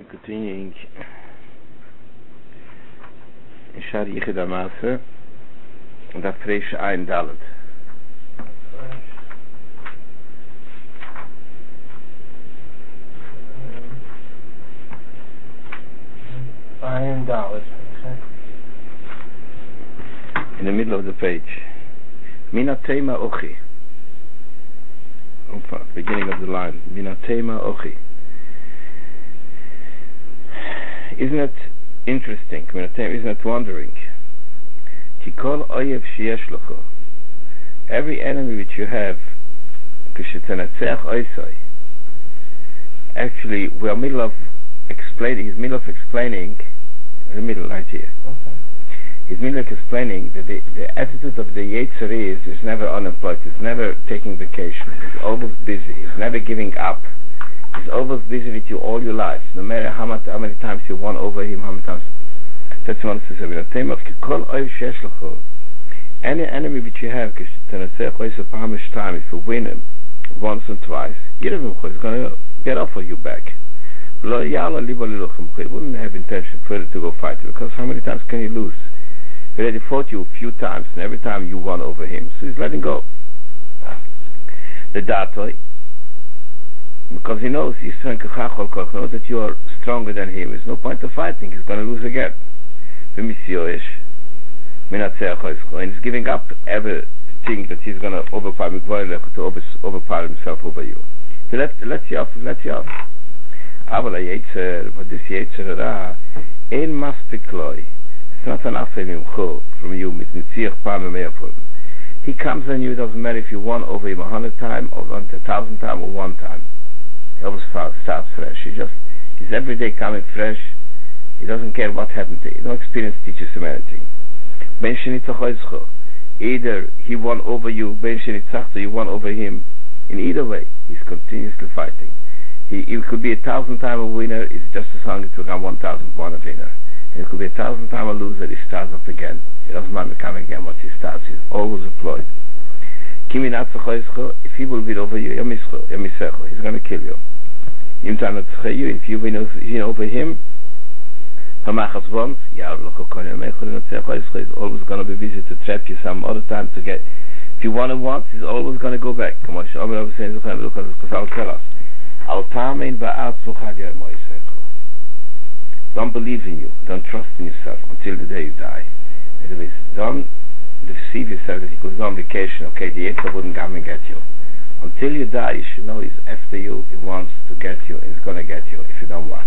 Continuing in Shari Yichid HaMaaseh and that Fresh Ein Dalet. Ein Dalet. In the middle of the page. Minatema Ochi. Beginning of the line. Minatema Ochi. Isn't it interesting? Isn't it wondering? Tikol oyev sheyesh locho. Every enemy which you have, actually, we are middle of explaining. He's middle of explaining. In the middle, right here. Okay. He's middle of explaining that the attitude of the Yetzer is never unemployed. He's never taking vacation. He's always busy. He's never giving up. He's always busy with you all your life, no matter how many times you won over him, how many times. That's one to say. Any enemy which you have, if you win him once and twice, he's going to get off of you back. He wouldn't have intention further to go fight you, because how many times can he lose? He already fought you a few times, and every time you won over him, so he's letting go. The Datoi, because he knows that you are stronger than him. There's no point of fighting. He's going to lose again. And he's giving up everything that he's going to overpower himself over you. He lets you off. But this Yetzer ain't maspik. It's not enough from you. He comes on you. It doesn't matter if you won over him 100 times or 1,000 times or one time. He always starts fresh. He's every day coming fresh. He doesn't care what happened to you. No experience teaches him anything. Either he won over you, you won over him. In either way, he's continuously fighting. He could be 1,000 times a winner. He's just as hungry to become 1,001 a winner. And he could be 1,000 times a loser. He starts up again. He doesn't mind becoming again what he starts. He's always employed. If he will win over you, he's going to kill you. If you win over him, he's always going to be busy to trap you some other time to get. If you won it once, he's always going to go back. Don't believe in you. Don't trust in yourself until the day you die. Don't deceive yourself that you could go on vacation. Okay, the Yetzer wouldn't come and get you. Until you die, you should know he's after you. He wants to get you, and he's going to get you if you don't watch.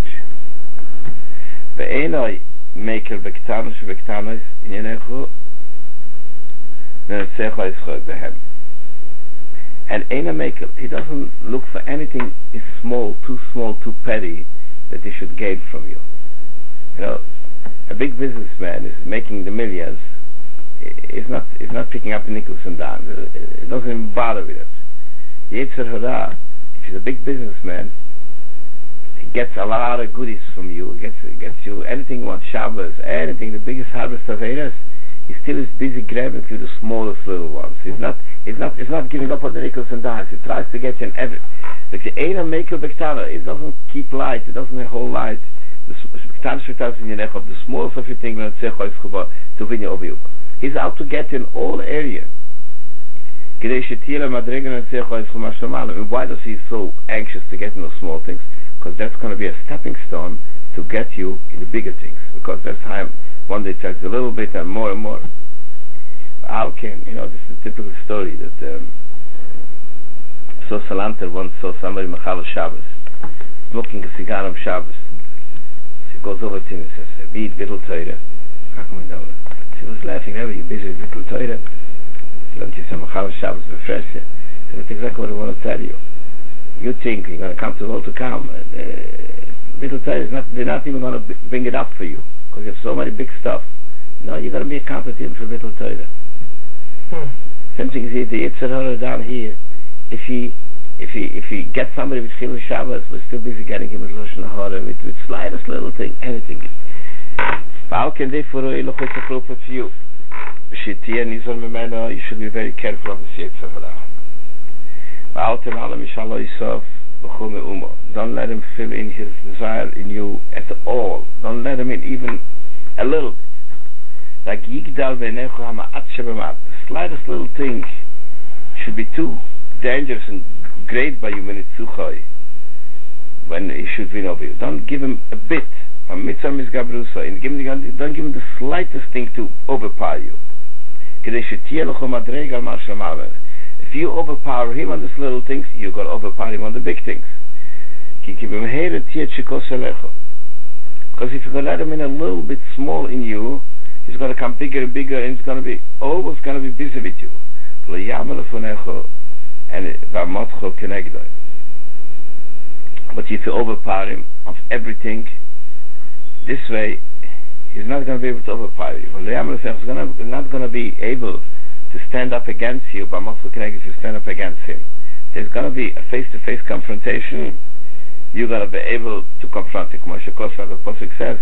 And Eina Mekel, he doesn't look for anything is small, too petty that he should gain from you. You know, a big businessman is making the millions. Is not picking up nickels and dimes. It doesn't even bother with it. Yetzer Hara, if he's a big businessman, he gets a lot of goodies from you. He gets you anything you want, Shabbos, anything, the biggest harvest of Eiras. He still is busy grabbing you the smallest little ones. He's not giving up on the nickels and dimes. He tries to get you in every. Like the Eina Mekel Bektana, it doesn't keep light. It doesn't hold light. The smallest of your thing to win you over you. He's out to get in all area. Why does he so anxious to get in those small things? Because that's going to be a stepping stone to get you in the bigger things. Because that's how one day it takes a little bit and more and more. How can, this is a typical story that so Salanter once saw somebody Machal Shabbos smoking a cigar on Shabbos. She goes over to him and says, "Read Vittel Torah." How come we know that? She was laughing. Are you busy with Vittel Torah? Don't you say Machal Shabbos refresh you? That's exactly what I want to tell you. You think you're going to come to the world to come. Vittel Torah they're not even going to bring it up for you because you have so many big stuff. No, you're going to be accounted for Vittel Torah. Same thing is here, the Yetzer Hara down here. If he gets somebody with Chilul Shabbos, we're still busy getting him with Lashon Hara, with slightest little thing, anything. How can they for you? You should be very careful of the Yetzer Hara. Don't let him fill in his desire in you at all. Don't let him in even a little bit. Like the slightest little thing should be too dangerous and great by you when he should win over you. Don't give him a bit. Don't give him the slightest thing to overpower you. If you overpower him on these little things, you're going to overpower him on the big things. Because if you're going to let him in a little bit small in you, he's going to come bigger and bigger, and he's going to be always going to be busy with you. But if you overpower him of everything, this way, he's not going to be able to overpower you. He's not going to be able to stand up against you, but if you stand up against him. There's going to be a face-to-face confrontation. You're going to be able to confront it. The Pasuk says,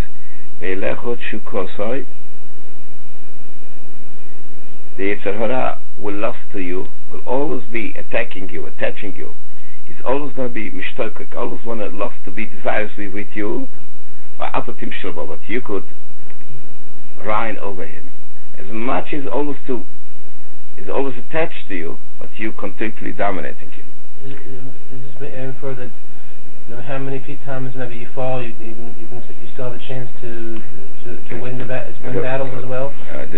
the Yetzer Hara will lust to you, will always be attacking you, attaching you. He's always going to be mishtokik, always want to lust to be desirously with you, but you could reign over him. As much as always attached to you, but you completely dominating him. Is this for that? How many times maybe you fall, you still have a chance to win battles as well.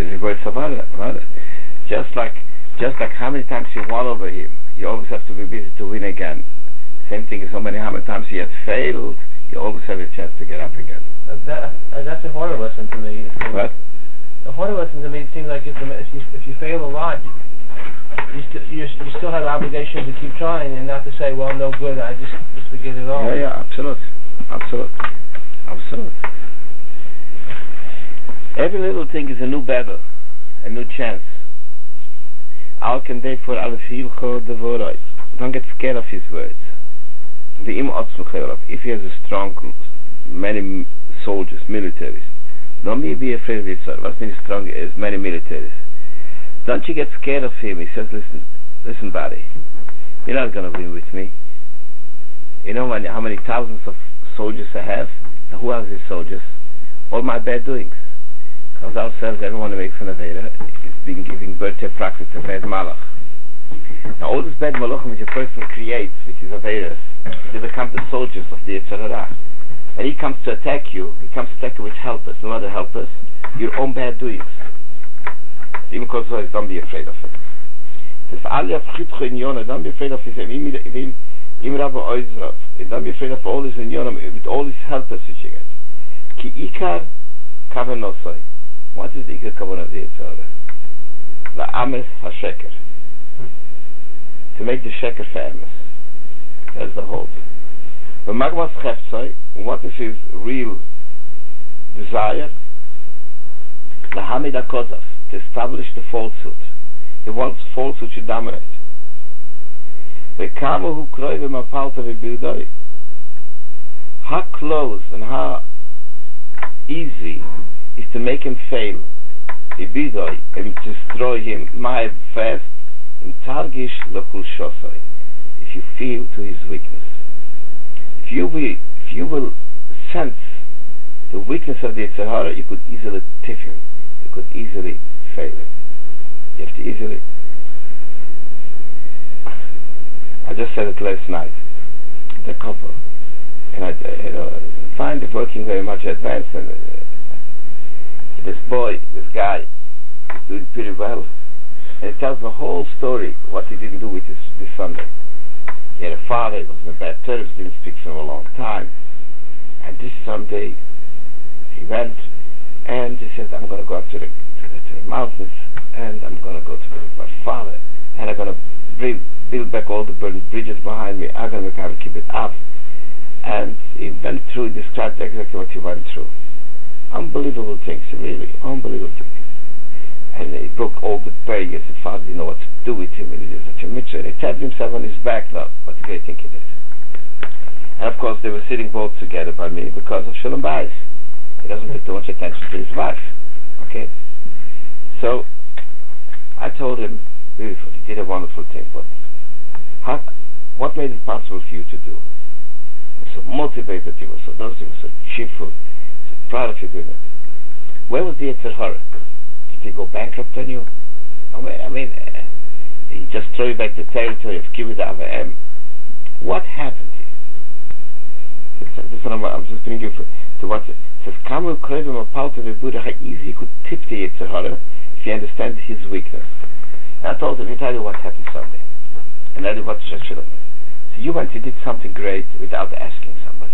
Just like how many times you won over him, you always have to be busy to win again. Same thing as how many times you had failed, you always have a chance to get up again. That's a harder lesson to me. What? The harder lesson to me, it seems like if you fail a lot, you still have the obligation to keep trying and not to say, well, no good, I just forget it all. Yeah, absolutely. Every little thing is a new battle, a new chance. Don't get scared of his words. If he has a strong, many soldiers, militaries, don't be afraid of his sword. What means strong is many militaries. Don't you get scared of him. He says, listen, buddy, you're not going to win with me. You know how many thousands of soldiers I have? Now, who are these soldiers? All my bad doings. Because ourselves, everyone who makes an Avera is being giving birth to a practice, a bad malach. Now, all these bad malachim which a person creates, which is Averas, they become the soldiers of the Yetzer Hara. When he comes to attack you, with helpers. No other helpers, your own bad doings. Even because don't be afraid of it. Don't be afraid of his don't be afraid of all his inyonim, with all his helpers which you get. Ki ikar kavanosoi. What is the ikar kavan of the Yetzer Hara? La ames ha-sheker. To make the sheker famous. That's the whole thing. But magmas cheftzoi, what is his real desire? La hamid ha-kozav. To establish the falsehood. He wants falsehood to dominate. How close and how easy is to make him fail, and destroy him, my fast, in targish lechul shosai. If you feel to his weakness, if you will sense the weakness of the Yetzer Hara, you could easily tip him, you could easily fail him. You have to easily. I just said it last night. The couple, and I find it working very much advanced. And this guy, is doing pretty well, and he tells the whole story what he didn't do with this Sunday. He had a father, he was in a bad terms, didn't speak for him a long time, and this Sunday he went and he said, I'm going to go up to the mountains, and I'm going to go to my father, and I'm going to build back all the burned bridges behind me. I'm going to keep it up. And he went through, described exactly what he went through. Unbelievable things, really unbelievable things. And he broke all the barriers. His father didn't know what to do with him, and he did such a mitzvah. And he tapped himself on his back. Now, what a great thing he did. And of course, they were sitting both together by me because of Shalom Bayis. He doesn't pay too much attention to his wife. Okay? So, I told him, beautiful, he did a wonderful thing, but What made it possible for you to do? You were so motivated, you were so cheerful, so proud of you doing it. Where was the Yetzer Hara? Did he go bankrupt on you? I mean, he just threw you back the territory of Kibbutz Avim. What happened here? This one I'm just bringing you to what it says. Kamu Krevim Apalta V'Buddha. How easy you could tip the Yetzer Hara if you understand his weakness. And I told him, he tell you what happened Sunday, and tell you what should have been. So you went, you did something great without asking somebody.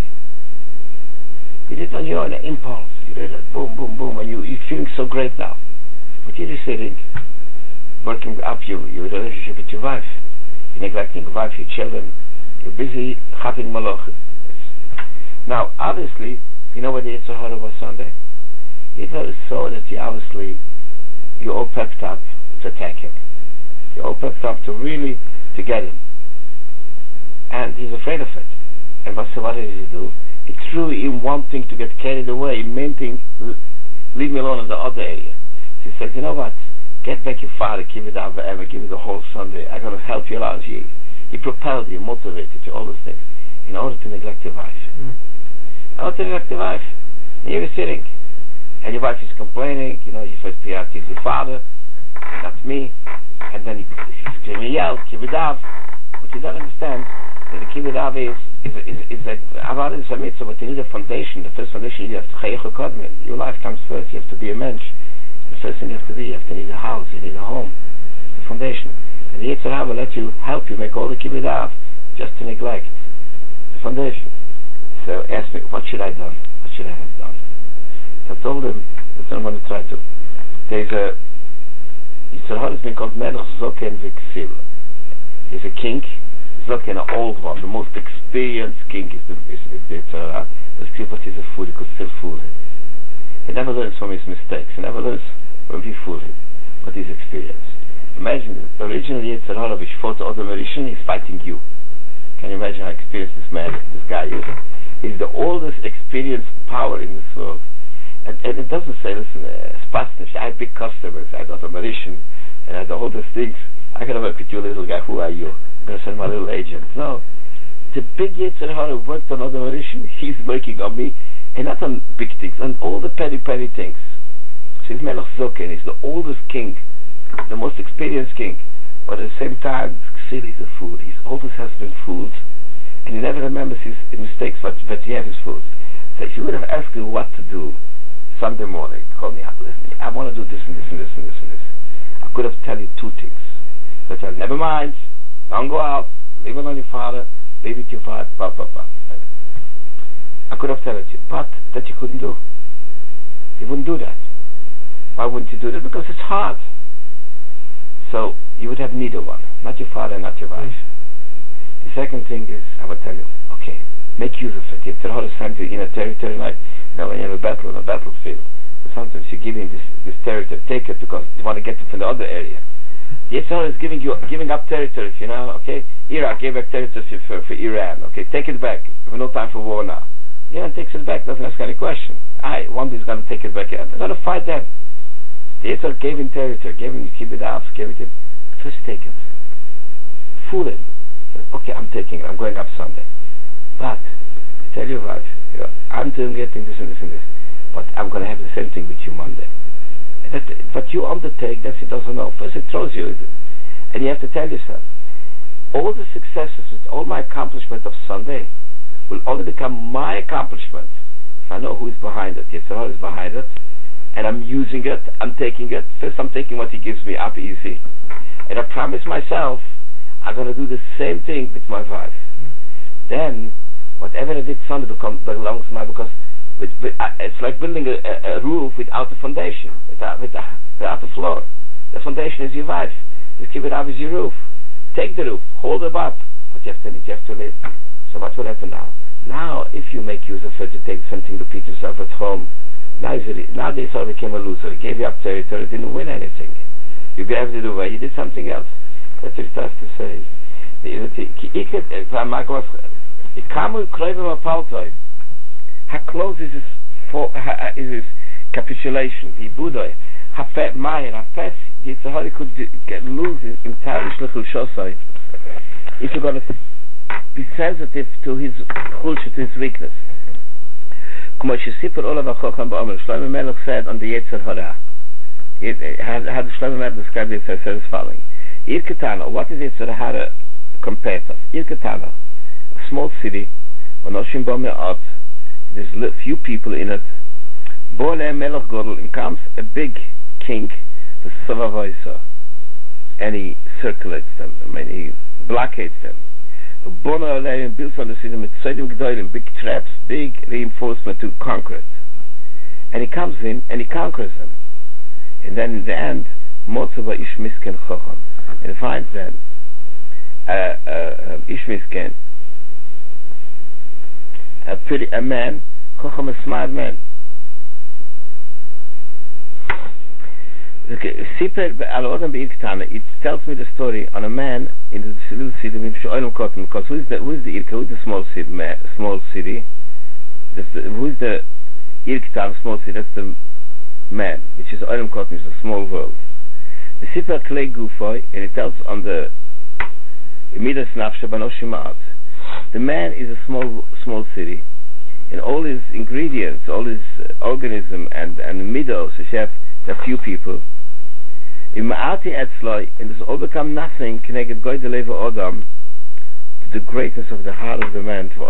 You did it on your own, an impulse. You did it, boom, boom, boom, and you're feeling so great now. But you're just sitting, working up your relationship with your wife. You're neglecting your wife, your children. You're busy chatting malach. Now, obviously, you know what the Yetzer Hara was Sunday? It was so that you're all pepped up to attack him. You're all pepped up to really to get him. And he's afraid of it. And what did he do? He threw in one thing to get carried away, main thing, leave me alone in the other area. So he said, you know what? Get back your father, give it up forever, give it the whole Sunday. I'm going to help you out. He propelled you, motivated you, all those things, in order to neglect your wife. In order to neglect your wife. And you're sitting, and your wife is complaining, you first priority is your father, not me, and then he's screaming, yell, kibbutz av. But you don't understand that the kibbutz av is that Avad is a mitzvah, but you need a foundation. The first foundation you have to chayich kodmin. Your life comes first. You have to be a mensch. The first thing you have to need a house, you need a home, the foundation. And the Yetzer Hara will let you help you make all the kibbutz av just to neglect the foundation. So ask me, what should I have done? What should I have done? So I told him, that's what I'm going to try to. There's a Yetzer Hara has been called Melech Zoken V'Ksil. He's a king, Zoken, an old one, the most experienced king is the Yetzer Hara. But he's a fool, he could still fool him. He never learns from his mistakes. He never learns when we fool him. But he's experienced. Imagine the original Yetzer Hara which fought the other Mauritian, he's fighting you. Can you imagine how experienced this guy is? He's the oldest experienced power in this world. And it doesn't say, listen, Spasnish, I have big customers, I got a Mauritian, and I had all these things. I'm going to work with you, little guy, who are you? I'm going to send my little agent. No. The big Yetzer Hara worked on other Mauritian, he's working on me, and not on big things, on all the petty things. So he's Melech Zoken, he's the oldest king, the most experienced king, but at the same time, Ksil is a fool. He always has been fooled, and he never remembers his mistakes, but he has his fools. So if you would have asked me what to do Sunday morning, call me up, listen, I want to do this and this and this and this and this. I could have tell you two things. But I never mind, don't go out, leave it on your father, leave it to your father, blah, blah, blah. I could have told you, but that you couldn't do. You wouldn't do that. Why wouldn't you do that? Because it's hard. So you would have neither one, not your father, not your wife. The second thing is, I would tell you, okay, make use of it. You have to hold something in a territory like, when you have a battle on a battlefield, so sometimes you give him this territory, take it because you want to get it from the other area. The Yetzer Hara is giving up territory, okay? Iraq gave back territory for Iran, okay? Take it back. We have no time for war now. Iran takes it back, doesn't ask any question. One day is going to take it back. They're going to fight them. The Yetzer Hara gave him territory, gave him kibbutz av, gave it to him. First take it. Fool him. Okay, I'm taking it. I'm going up Sunday. But tell your wife, I'm doing this and this and this and this, but I'm going to have the same thing with you Monday. What you undertake, that he doesn't know. First it throws you, and you have to tell yourself, all the successes, all my accomplishment of Sunday will only become my accomplishment if I know who is behind it. Yetzer Hara is behind it, and I'm using it, I'm taking it. First I'm taking what he gives me up easy, and I promise myself I'm going to do the same thing with my wife. Then whatever I did Sunday belongs to me, because it's like building a roof without a foundation, without the floor. The foundation is your wife. The kibbutz av is your roof. Take the roof, hold them up, but you have to live. So what will happen now? Now, if you make use of it to take something, repeat yourself at home, now they sort of became a loser. He gave you up territory, didn't win anything. You gave it away, you did something else. That's what it has to say. How close is his capitulation? He budoi. Hafet Meir. Hafet Yetzer Hara could lose his entire shlichus shosai if you're going to be sensitive to his chulsha, to his weakness. Shlomo Melech said on the Yetzer Hara. How does Shlomo Melech describe it? Says as following: Ir Ketana, what is Yetzer Hara compared to? Ir Ketana, a small city, Onoshim Bo Me'at, there's few people in it. Bo Lehem Melech Godel, and comes a big king, the Sovavoisa, and he circulates them, he blockades them. Bono Aleim builds on the city with Tzodim G'dolim, big traps, big reinforcement to conquer it. And he comes in and he conquers them. And then in the end, Motzaba Ish Misken Chocham. And he finds that Ish Misken, a man, Chocham, a smart man. It tells me the story on a man in the little city, because who is the Irka, who is the small city? Who is the Irka, small city? That's the man, which is Olam Kotten, is a small world. The Sipper Klei Gufoy, and it tells on the Midas Nafsha Banoshimat. The man is a small city, and all his ingredients, all his organism and midos, which have a few people. In Ma'ati Etzloi, and this all become nothing, connected Goy de Leva Odam, to the greatness of the heart of the man, to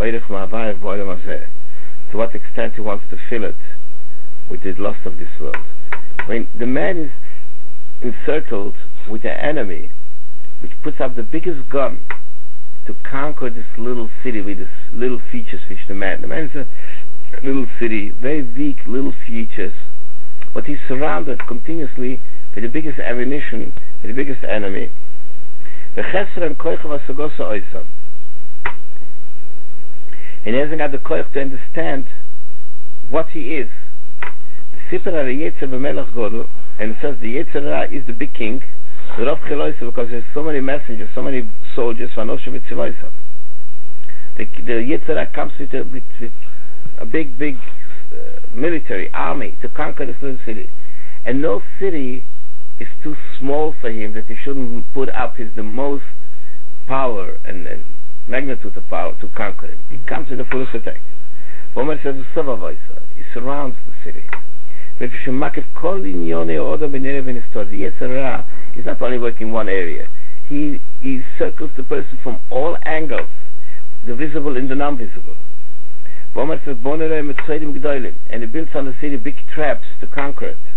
what extent he wants to fill it with the lust of this world. When the man is encircled with an enemy, which puts up the biggest gun to conquer this little city with these little features which the man is a little city, very weak little features, but he's surrounded continuously with the biggest ammunition, with the biggest enemy. And he hasn't got the koich to understand what he is. The Sipper Hara Yetzer B'Melech Godel, and it says the Yetzer Hara is the big king, the Rav Cheloisa, because there's so many messengers, so many soldiers, Vanosha Vitzivoisa. The Yetzer Hara comes with a big military army to conquer this little city. And no city is too small for him that he shouldn't put up the most power and magnitude of power to conquer it. He comes with the fullest attack. Omer says, he surrounds the city. The Yetzer Hara is not only working one area. He circles the person from all angles, the visible and the non-visible. Omer says, and he builds on the city big traps to conquer it.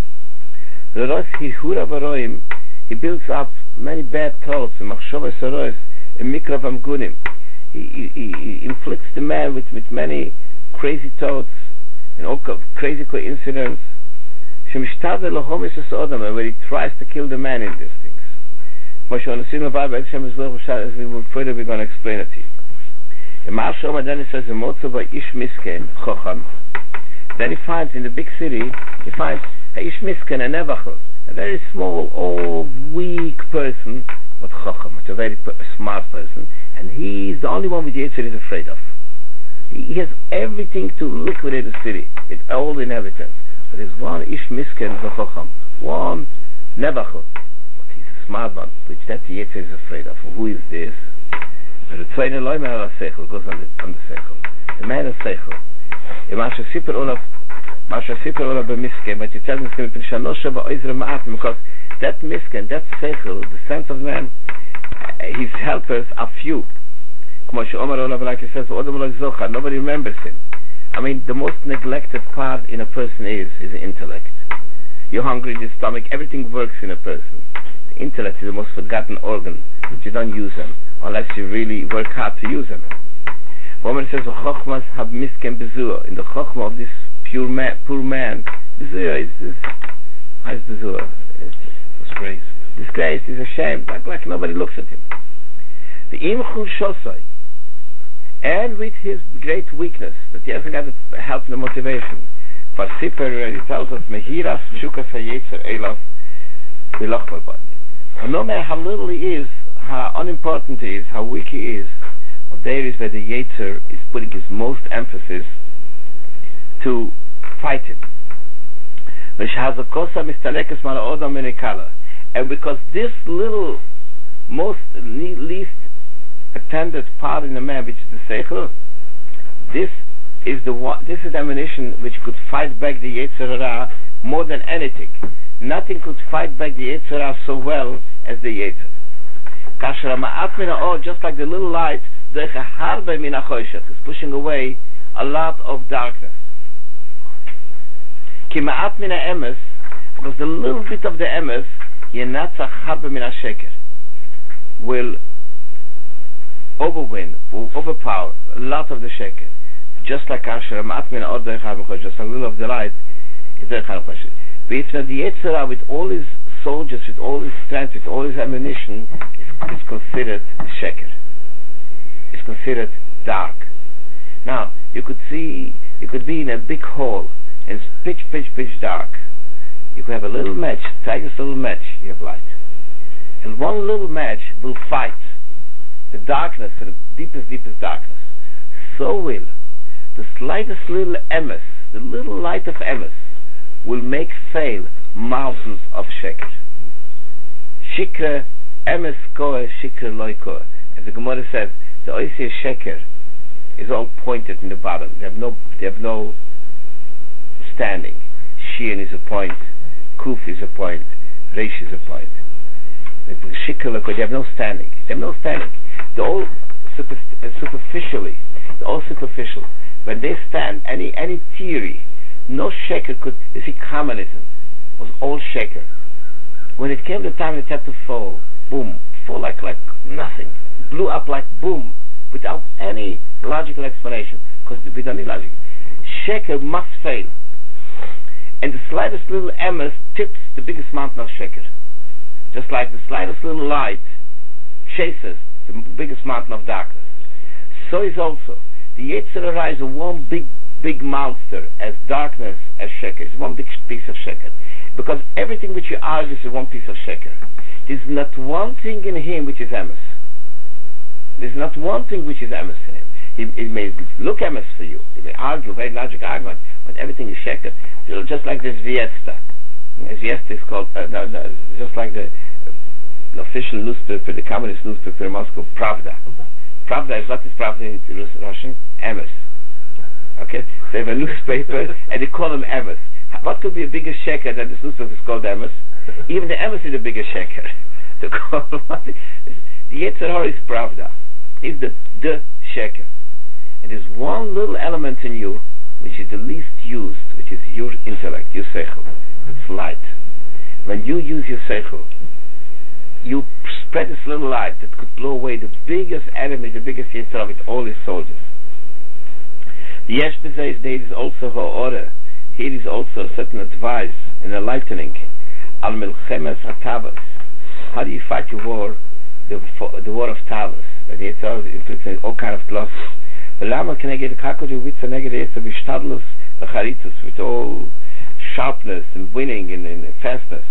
He builds up many bad thoughts, he inflicts the man with many crazy thoughts and all crazy coincidence, where he tries to kill the man in these things. As we move further, we're going to explain it to you. Then he says, then he finds in the big city, he finds Ish Misken, a very small, old, weak person, but Chacham, a very smart person, and he's the only one with Yetzer is afraid of. He has everything to liquidate the city, with all the inhabitants. But there's one Ish Misken, the Chacham, one Nevachot, but he's a smart one, which that Yetzer is afraid of. Who is this? The Tzveine Loime HaSeichel goes on the Seichel. The man is Seichel. Masha Sipper Ola B'Misken, but you tell me because that Misken, that Seichel, the sense of man, his helpers are few. Like he says, nobody remembers him. I mean, the most neglected part in a person is his intellect. You're hungry in your stomach, everything works in a person. The intellect is the most forgotten organ, but you don't use them unless you really work hard to use them. Woman says, Chochmas have Misken Bezur, in the Chochma of this poor man, Bezur is Bezur. Disgraced. Disgraced, he's ashamed, like nobody looks at him. The Imchul Shosai, and with his great weakness, that he hasn't got the help and the motivation. For Sipper, he tells us, Mehiras Shukas HaYetzer Elav Bilachmabad. No matter how little he is, how unimportant he is, how weak he is, but there is where the Yetzer is putting his most emphasis to fight it. And because this little, least attended part in the man, which is the seichel. This is the ammunition which could fight back the Yetzer Hara more than anything. Nothing could fight back the Yetzer Hara so well as the Yetzer. Kasher ma'at min ha'or, just like the little light, doich harbe min ha'choshech, is pushing away a lot of darkness. Ki ma'at min ha'emes, because the little bit of the emes, yenatzach harbe min ha'sheker, will overpower a lot of the sheker. Just like Kasher ma'at min ha'or doich harbe min ha'choshech, just a little of the light is doich harbe min ha'choshech. But if not, the Yetzer Hara, with all his soldiers, with all his strength, with all his ammunition, is considered sheker. It's considered dark. Now, you could be in a big hall, and it's pitch dark. You could have a little match, tiniest little match, you have light. And one little match will fight the darkness for the deepest darkness. So will the slightest little emes, the little light of emes, will make fail mountains of sheker. Shikra emes koeh, shikra loy koeh. As the Gemara says, the oisir sheker is all pointed in the bottom. They have no standing. Shin is a point, kuf is a point, reish is a point. Shikra loy koeh, they have no standing. They're all superficially. They're all superficial. When they stand, any theory, no sheker could. You see, communism was all sheker. When it came the time it had to fall, boom, fall like nothing, blew up like boom, without any logical explanation, because we don't need logic. Sheker must fail, and the slightest little emes tips the biggest mountain of sheker, just like the slightest little light chases the biggest mountain of darkness. So is also the Yetzer Hara is one big monster, as darkness as sheker. It's one big piece of sheker. Because everything which you argue is one piece of sheker. There's not one thing in him which is emes. There's not one thing which is emes in him. He may look emes for you. He may argue, very logical argument, but everything is sheker. Just like this Viesta. Viesta is called, just like the official newspaper, the communist newspaper in Moscow, Pravda. Pravda is, what is Pravda in Russian? Emes. Okay? They have a newspaper and they call them emes. What could be a bigger sheker than this newspaper is called emes? Even the emes is a bigger sheker. The Yetzer Hara is Pravda. He's the sheker. And there's one little element in you which is the least used, which is your intellect, your seichel. It's light. When you use your seichel, you spread this little light that could blow away the biggest enemy, the biggest Yetzer Hara with all his soldiers. The Yesh B'Zeh is also her order. Here is also a certain advice and enlightening. Al Milchemes HaTavos. How do you fight your war? The war of Tavos. When the Yetzer Hara inflicts all kind of losses. V'lama can I get a kakodu with the negative Yetzer V'shtadlus v'charitzus, with all sharpness and winning and fastness.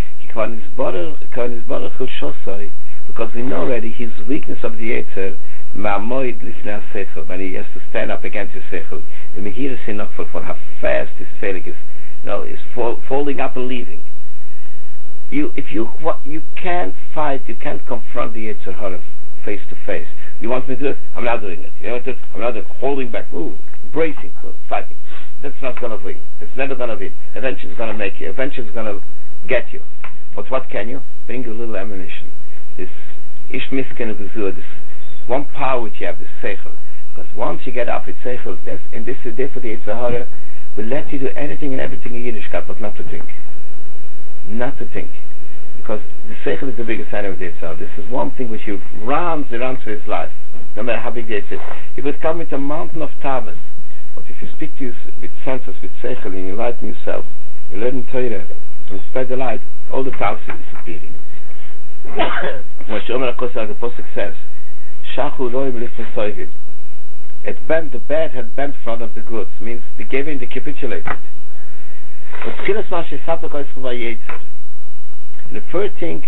Because we know already his weakness of the Yetzer, when he has to stand up against his seichel, the mehir is enough for how fast his failing is, is folding up and leaving. You can't fight, you can't confront the Yetzer Hara face to face. You want me to do it? I'm not doing it. You want to? I'm not holding back, bracing, fighting. That's not going to win. It's never going to win. Eventually it's going to make you. Eventually it's going to get you. But what can you? Bring a little ammunition. This ish misken gzur, this one power which you have, this seichel. Because once you get up with seichel, and this is there for the Yetzer Hara, will let you do anything and everything in Yiddishkeit, but not to think. Not to think. Because the seichel is the biggest enemy of the Yetzer Hara. This is one thing which he runs for his life, no matter how big the Yetzer is. He could come with a mountain of Tavos, but if you speak to you with senses, with seichel, and you enlighten yourself, you learn Torah, and spread the light, all the Tavos are disappearing. When Shomer HaKosar, the Pasuk says, Shachu roim lifnei soivim. The bad had bent in front of the goods, means they gave in, they capitulated. But Tchilas Mashiach Sapek Ois Vayetzer. The first thing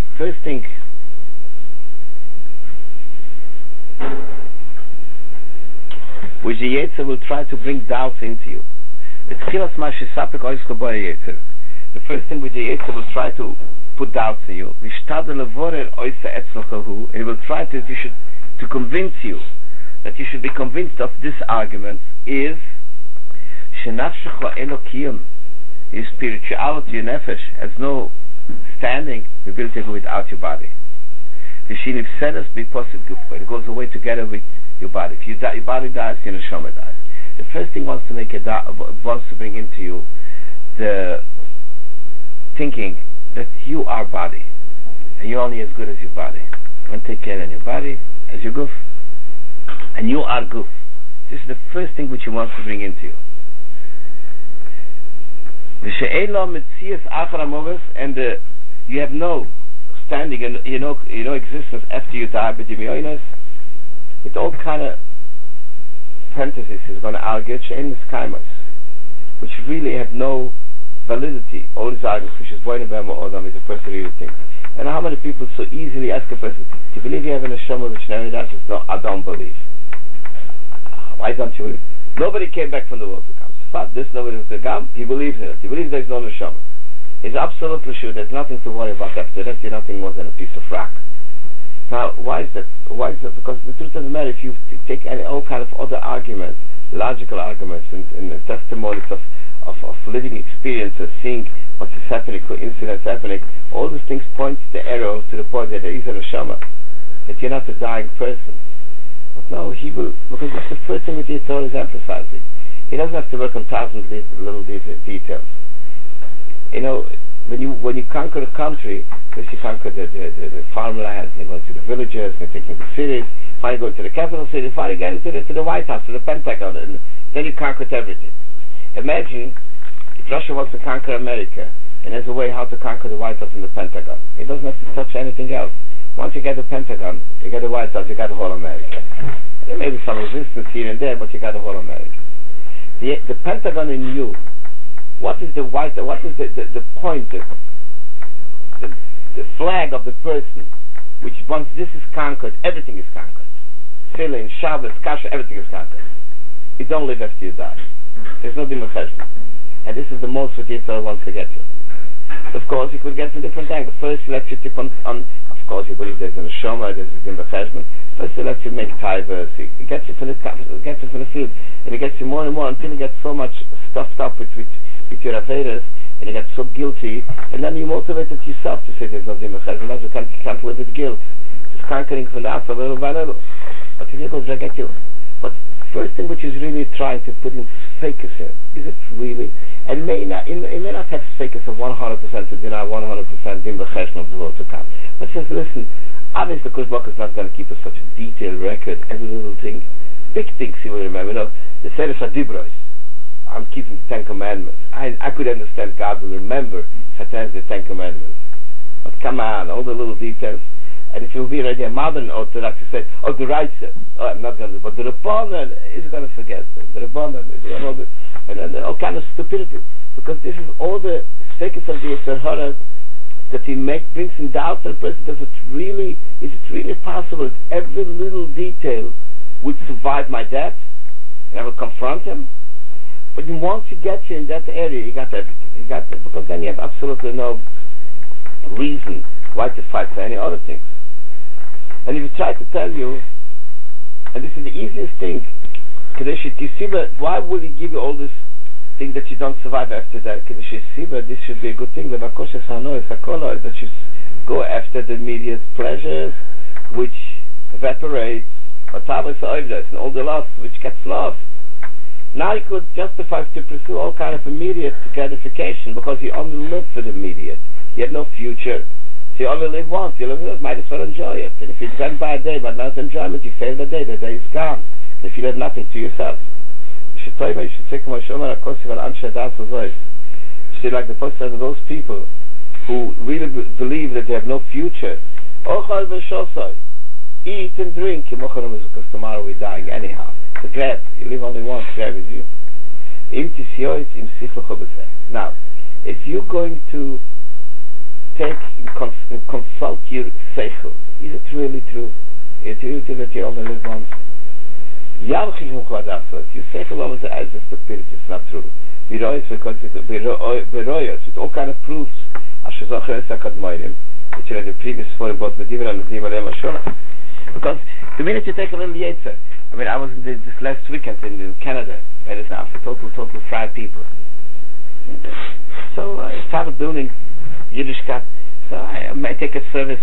which the Yetzer will try to bring doubts into you. The Tchilas Mashiach Sapek Ois Vayetzer. The first thing which the Yetzer will try to put doubts in you, and he will try to you should to convince you that you should be convinced of this argument is Shenafshecha Elokiyim. Your spirituality, your nefesh, has no standing, without your body. It goes away together with your body. If your body dies, your neshama dies. The first thing wants to bring into you the thinking that you are body, and you're only as good as your body. And take care of your body as your goof, and you are goof. This is the first thing which he wants to bring into you. And you have no standing and you know existence after you die, but with all kind of fantasies is going to argue which really have no validity. All these arguments which is is a person really thinks. And how many people so easily ask a person, do you believe you have a neshama which never dies? No, I don't believe. Why don't you believe? Nobody came back from the world to come. This nobody was to come, he believes in it. He believes there's no neshama. He's absolutely sure there's nothing to worry about after that. You're nothing more than a piece of rock. Now, why is that? Because the truth of the matter, if you take all kind of other arguments, logical arguments, and testimonies of living experiences, seeing what is happening, coincidence happening, all these things point the arrow to the point that there is a neshama, that you're not a dying person. But no, he will, because that's the first thing that the Torah is emphasizing. He doesn't have to work on thousands of little details. When you conquer a country, first you conquer the farmlands, you go to the villages, and taking the cities, finally go to the capital city, finally get to the White House, to the Pentagon, and then you conquered everything. Imagine if Russia wants to conquer America, and there's a way how to conquer the White House and the Pentagon. It doesn't have to touch anything else. Once you get the Pentagon, you get the White House, you got the whole America. There may be some resistance here and there, but you got the whole America. The Pentagon in you, what is the point, the flag of the person, which once this is conquered, everything is conquered. Tefillin, Shabbos, Kasha, everything is conquered. You don't live after you die. There's no Din B'Cheshbon. And this is the most that Yitzhak wants to get you. Of course, you could get from different angles. First, he lets you tip on, of course, you believe there's a neshama, there's a Din B'Cheshbon. First, he lets you make taivas. He gets you from the field, and he gets you more and more until you get so much stuffed up with your averas, and you get so guilty, and then you motivated yourself to say there's no Din B'Cheshbon. You can't live with guilt. It's conquering from the outside little by little. But if you go get you. But first thing which is really trying to put in fakers in, is it really? And it may not have fakers of 100% to deny 100% Din B'Cheshbon of the world to come. But says, listen, obviously Kosh Baruch is not going to keep us such a detailed record, every little thing. Big things he will remember. The Sefer Dibros. I'm keeping the Ten Commandments. I could understand God will remember Satan's the Ten Commandments. But come on, all the little details. And if it will be already a modern Orthodox, you say, the Reitzer, I'm not going to, but the Rabbanan is going to forget. The Rabbanan is and all kind of stupidity. Because this is all the seconds of the Yetzer Hara that he brings in doubt to the person. Is it really possible that every little detail would survive my death? And I will confront him? But once you get you in that area, you got everything. Because then you have absolutely no reason why to fight for any other things. And if you try to tell you, and this is the easiest thing, why will he give you all this thing that you don't survive after that? This should be a good thing. That you go after the immediate pleasures, which evaporates, and all the loss which gets lost. Now you could justify to pursue all kind of immediate gratification because you only live for the immediate. You have no future. So you only live once. You live once, might as well enjoy it. And if you spend by a day but not enjoyment, you fail the day is gone. And if you have nothing to yourself. You should say, like the Prophet said, those people who really believe that they have no future, eat and drink, because tomorrow we're dying anyhow. So grab, you live only once, grab with you. Now, if you're going to take and consult your seichel, is it really true? Is it really true that you only live once? Your seichel always has a stupidity, it's not true. With all kind of proofs, which are in the previous forum, both Medivra and Medivra Lema Shona. Because the minute you take a little Yetzer, I mean, I was this last weekend in Canada, where it's now for total fried people. So I started doing Yiddishkeit. So I take a service.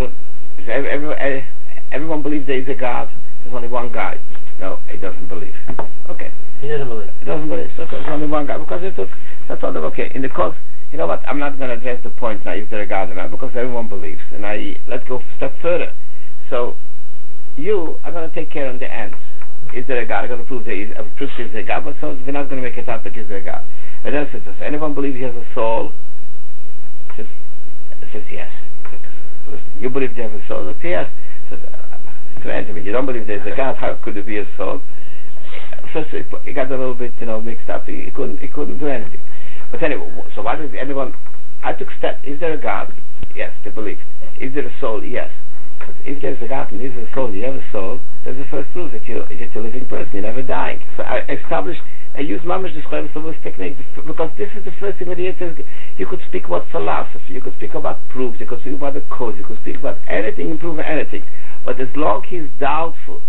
Everyone believes there is a God. There's only one guy. No, he doesn't believe. Okay. He doesn't believe. He doesn't believe. So there's only one guy. Because I thought, okay, in the cause, you know what, I'm not going to address the point now, is there a God or not, because everyone believes. And let's go a step further. So, you are going to take care of the ends. Is there a God? I'm going to prove there is a God, but so we're not going to make a topic, is there a God? And then it says, does anyone believe he has a soul? It says yes. Listen, you believe they have a soul? It says yes. Strange, I mean, you don't believe there's a God, how could there be a soul? First, he got a little bit, mixed up. He couldn't do anything. But anyway, so why does anyone? I took step. Is there a God? Yes, they believe. Is there a soul? Yes. But if there's a God and there's a soul, you have a soul. That's the first proof that you're a living person. You're never dying. So I used Mamash describes the technique because this is the first thing that he says. You could speak about philosophy. You could speak about proofs. You could speak about the cause. You could speak about anything, improving anything. But as long as he's doubtful,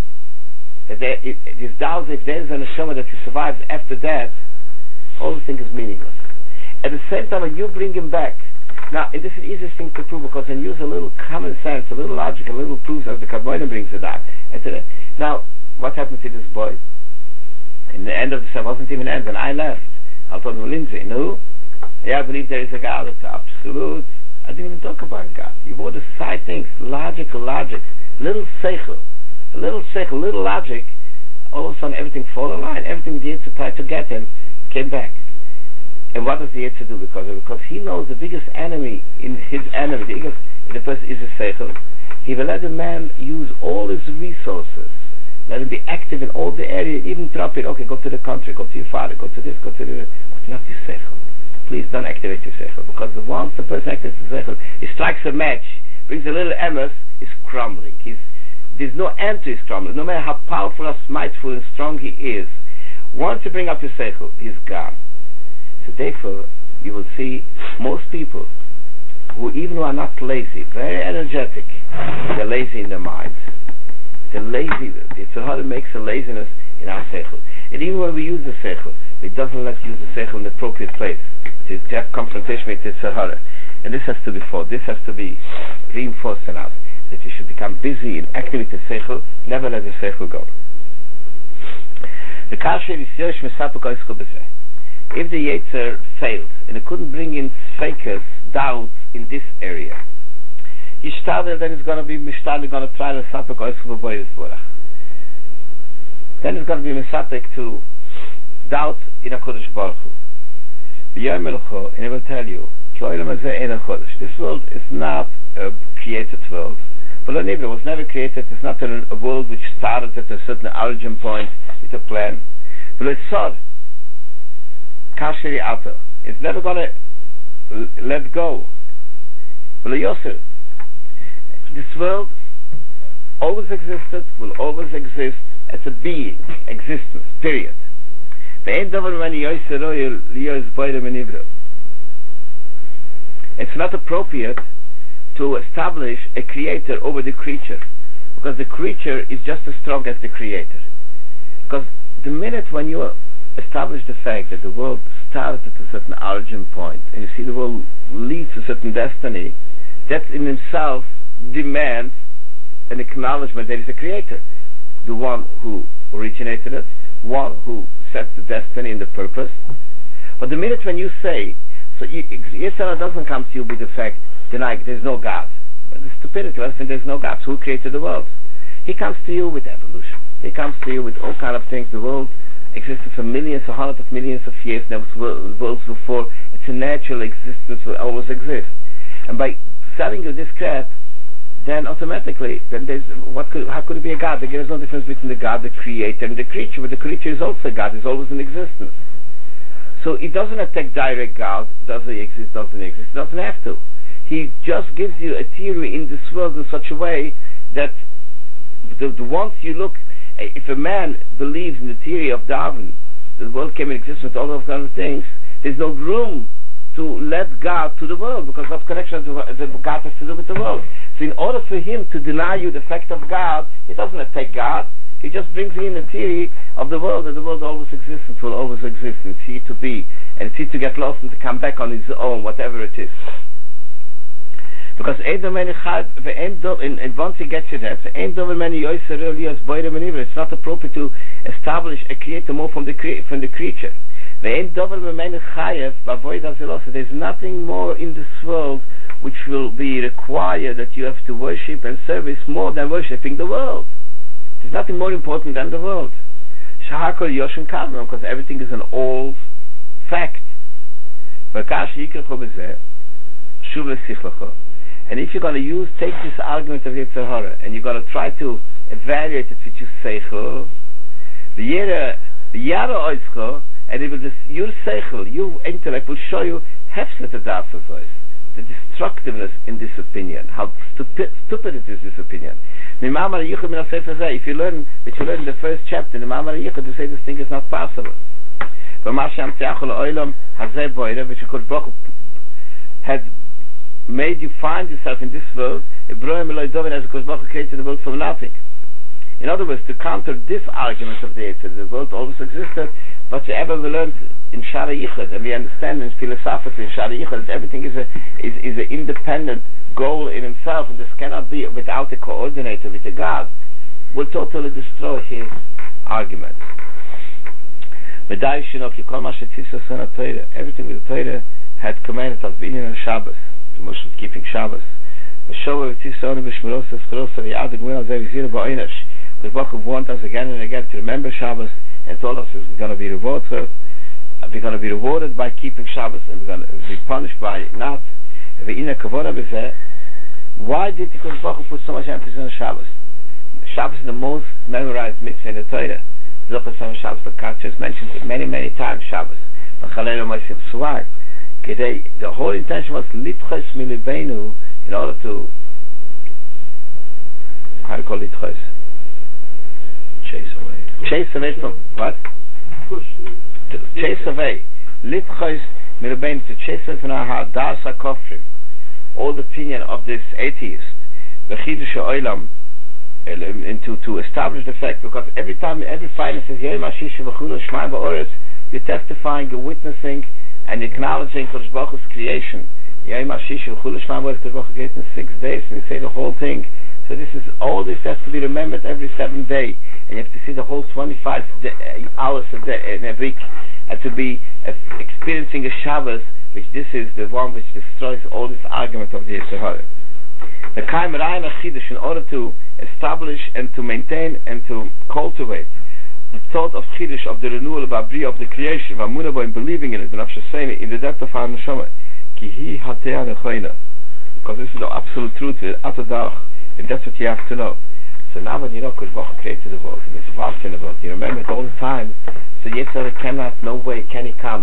he's doubtful if there's an neshama that survives after that, all the thing is meaningless. At the same time, when you bring him back, now this is the easiest thing to prove because when you use a little common sense, a little logic, a little proofs, as the Kabbalah brings it out. Now, what happened to this boy? In the end of the sermon, wasn't even end, and I left. I told him, Lindsay, no? Yeah, I believe there is a God. It's absolute. I didn't even talk about God. You brought the side things, logic, little seichel, little logic. All of a sudden, everything fall in line. Everything the Yitzhak tried to get him came back. And what does the Yitzhak do because of it? Because he knows the biggest enemy in his enemy, the person is a seichel. He will let the man use all his resources. Let him be active in all the areas, even drop it. Okay, go to the country, go to your father, go to this, go to the... But not your seichel. Please don't activate your seichel. Because once the person activates his seichel, he strikes a match, brings a little emes, he's crumbling. There's no end to his crumbling. No matter how powerful or smiteful and strong he is, once you bring up your seichel, he's gone. So therefore, you will see most people who even are not lazy, very energetic, they're lazy in their minds. They're lazy. It's how it makes a laziness in our seichel. And even when we use the seichel, it doesn't let us use the seichel in the appropriate place to have confrontation with the Sahara. And this has to be fought. This has to be reinforced in us. That you should become busy and active with the seichel, never let the seichel go. The kasher is yosh mesapuk oisku b'seh. If the Yetzer failed and it couldn't bring in fakers, doubts in this area, Yishtadel, then it's going to be Mishtadel, going to try to sapuk oisku b'boyes borach. Then it's going to be Misapik to doubt in a Kodesh Baruch Hu. B'yom elcho, and it will tell you, Ki olam hazeh ein HaKodesh. This world is not a created world. But it was never created. It's not a world which started at a certain origin point with a plan. But it's sod. Kasheri Ato. It's never going to let go. But Yosef, this world always existed, will always exist as a being, existence, period. It's not appropriate to establish a creator over the creature, because the creature is just as strong as the creator. Because the minute when you establish the fact that the world started at a certain origin point, and you see the world leads to a certain destiny, that in itself demands an acknowledgement that is a creator, the one who originated it, one who sets the destiny and the purpose. But the minute when you say, so Yisrael doesn't come to you with the fact denying there's no God. But the stupidity, I think there's no God. So who created the world? He comes to you with evolution. He comes to you with all kind of things. The world existed for millions or hundreds of millions of years. There was worlds before. It's a natural existence will always exist. And by selling you this crap, then automatically, then how could it be a God? There is no difference between the God, the creator, and the creature. But the creature is also God. It's always in existence. So it doesn't attack direct God. Does he exist? Doesn't exist? It doesn't have to. He just gives you a theory in this world in such a way that once you look, if a man believes in the theory of Darwin, the world came in existence with all those kind of things, there's no room to let God to the world, because what connection the God has to do with the world. So in order for him to deny you the fact of God, he doesn't attack God. He just brings in the theory of the world, that the world always exists and will always exist, and see it to be, and see it to get lost and to come back on its own, whatever it is. Because and once he gets you there, it's not appropriate to establish a creator more from the creature. There's nothing more in this world which will be required that you have to worship and service more than worshipping the world. There's nothing more important than the world. Because everything is an old fact. And if you're going to take this argument of Yetzer Hara, and you're going to try to evaluate it with your seichel, and it will just, your seichel, your intellect will show you the destructiveness in this opinion, how stupid it is, this opinion. If you learn in the first chapter, the Ma'amar Yichud, to say this thing is not possible. Had made you find yourself in this world, as created the world from nothing. In other words, to counter this argument of the Yetzer, the world always existed, but whatever we learned in Shara Yichud, and we understand philosophically in Shara Yichud, that everything is an independent goal in himself, and this cannot be without a coordinator, with a God, will totally destroy his argument. Everything with the Torah had commanded us, being on Shabbos, the Muslims keeping Shabbos. The Baruch warned us again and again to remember Shabbos, and told us we're going to be rewarded. We're going to be rewarded by keeping Shabbos, and we're going to be punished by not. Why did the Baruch put so much emphasis on Shabbos? Shabbos is the most memorized mitzvah in the Torah. Shabbos, the culture is mentioned many times. Shabbos. So why? The whole intention was litchos milibenu, in order to, how do you call litchos? Chase away from what? Chase away. Litchos milibenu, to chase away from our heart. Das hakofrim, all the opinion of this atheist. The chidush ha'olam, and to establish the fact, because every Friday says Yom HaShishi v'chulu Shema ba'oretz, you're testifying, you're witnessing, and acknowledging Kodesh Baruch Hu's creation. Yom HaShishi v'chulu Shema ba'oretz, Kodesh Baruch Hu created in 6 days, and you say the whole thing. So all this has to be remembered every 7th day, and you have to see the whole 25 hours a day in a week, and to be experiencing a Shabbos, which this is the one which destroys all this argument of the Yetzer Hara. The Kaim Ra'ayin HaChidush, in order to establish and to maintain and to cultivate the thought of Chidush, of the renewal of Abriya, of the creation, Vamunabo, in believing in it, in the depth of our Neshama, Ki hi hatea nechoina, because this is the absolute truth, the Atadarach, and that's what you have to know. So now when you know Kodesh Baruch Hu created the world, and it's vast in the world, you remember it all the time, so Yetzer Hara cannot, no way can he come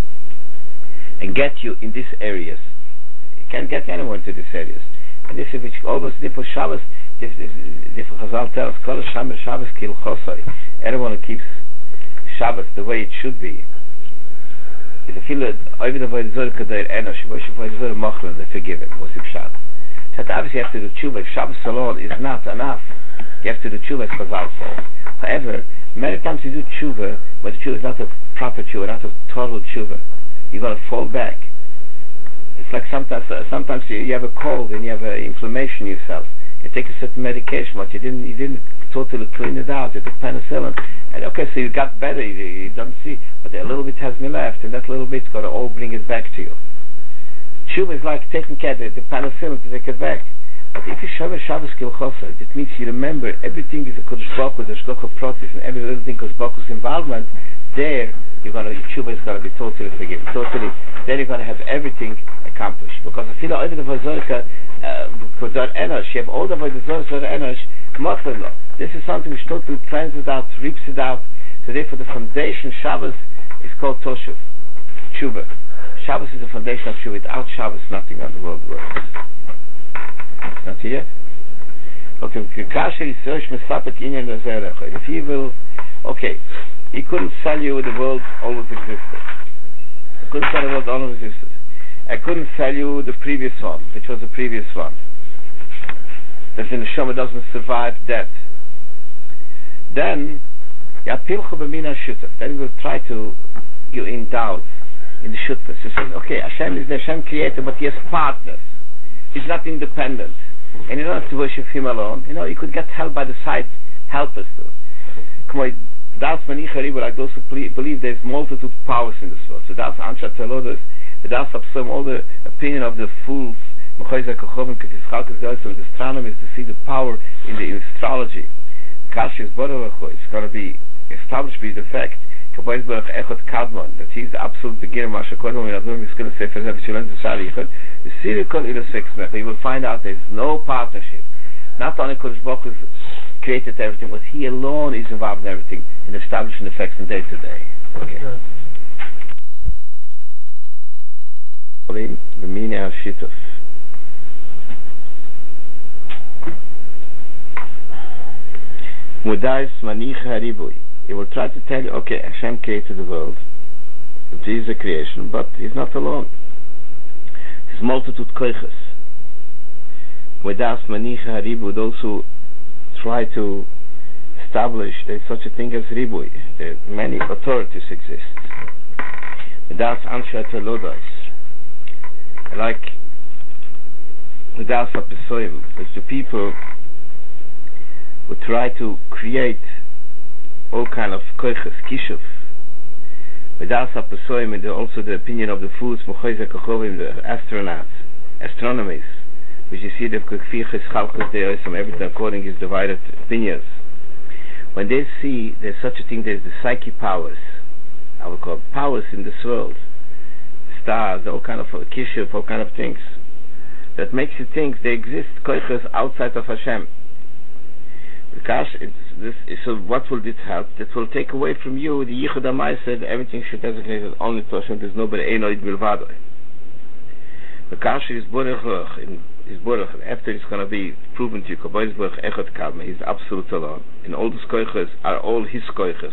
and get you in these areas. He can't get anyone to these areas. And this is which almost different Shabbos, different Chazal tells, Kol Shamer Shabbos Kil Chosai. Everyone who keeps Shabbos the way it should be. Is a feel over the way the Zohar Kadeir Enosh, Moshe Void Zohar Mochlan, they forgive him, was it Shabbos. So obviously you have to do tshuva. Shabbos alone is not enough. You have to do tshuva as Chazal says. However, many times you do tshuva, but the tshuva is not a proper tshuva, not a total tshuva. You're going to fall back. It's like sometimes you have a cold and you have inflammation yourself. You take a certain medication, but you didn't totally clean it out. You took penicillin, and okay, so you got better. You don't see, but a little bit has been left, and that little bit's got to all bring it back to you. Tshuva is like taking care of the penicillin to take it back. But if you show Shabbos Kil Chosai, it means you remember everything is a Kodesh Baruch Hu, the Shkocha Protis, and every little thing Kodesh Baruch Hu's involvement. There, tshuva is going to be totally forgiven. Then you're going to have everything accomplished. Because I feel like even the Vazorka, for Dor Enosh, you have all the Vazorka Dor Enosh, Mochlin. This is something which totally cleanses it out, rips it out. So therefore the foundation, Shabbos, is called Toshuv, tshuva. Shabbos is the foundation of tshuva. Without Shabbos, nothing on the world works. Not here? Okay, if he will, okay, he couldn't sell you the world always existed. He couldn't sell the world always existed. I couldn't sell you the previous one, which was the previous one. That the neshama doesn't survive death. Then, Yapilchu b'mina shutaf. Then he will try to you in doubt in the shutfas. He says, okay, Hashem is the Hashem creator, but he has partners. He's not independent. And you don't have to worship him alone. You know, you could get help by the side helpers too. Come on, that's Manicha Ribu, like those who believe there's multitude of powers in this world. So that's Anshat Telodas, that's some all the opinion of the fools, Mechoizah Kochovim, Kefischalkes Geis, with astronomers to see the power in the astrology. Kashis Borevachu, it's going to be established by the fact that he's the absolute beginner. Masha Kodom in Adum is going to say for example, the Sirikol Ilus Fexmech, you will find out there's no partnership. Not only Kodesh Baruch Hu created everything, but he alone is involved in everything, in establishing effects from day to day. Okay. B'minei HaShituf. Mudais Manicha Haribui. He will try to tell you, okay, Hashem created the world, he is a creation, but he's not alone. There's multitude koiches. Mudais Manicha Haribu, those who try to establish there's such a thing as Ribui, that many authorities exist. Mudais Anshat Telodas. Like Mudais HaPesoim, which the people who try to create all kind of koiches, kishuv. Mudais HaPesoim, and also the opinion of the fools, Mechoizah Kochovim, the astronauts, astronomies, which you see the Kfiches Chalkos De'osim, everything according to his divided opinions. When they see there's such a thing, there's the psychic powers, I would call powers in this world, stars, all kind of kishuv, all kind of things, that makes you think they exist koiches outside of Hashem. Because so what will this help? That will take away from you the Yichud HaMaaseh, everything should designate as only to Hashem, there's nobody Einoid Milvado. The Kasha is Boruch, after it's going to be proven to you, Kabois Boruch Echad Kalma, he's absolute alone. And all those koiches are all his koiches.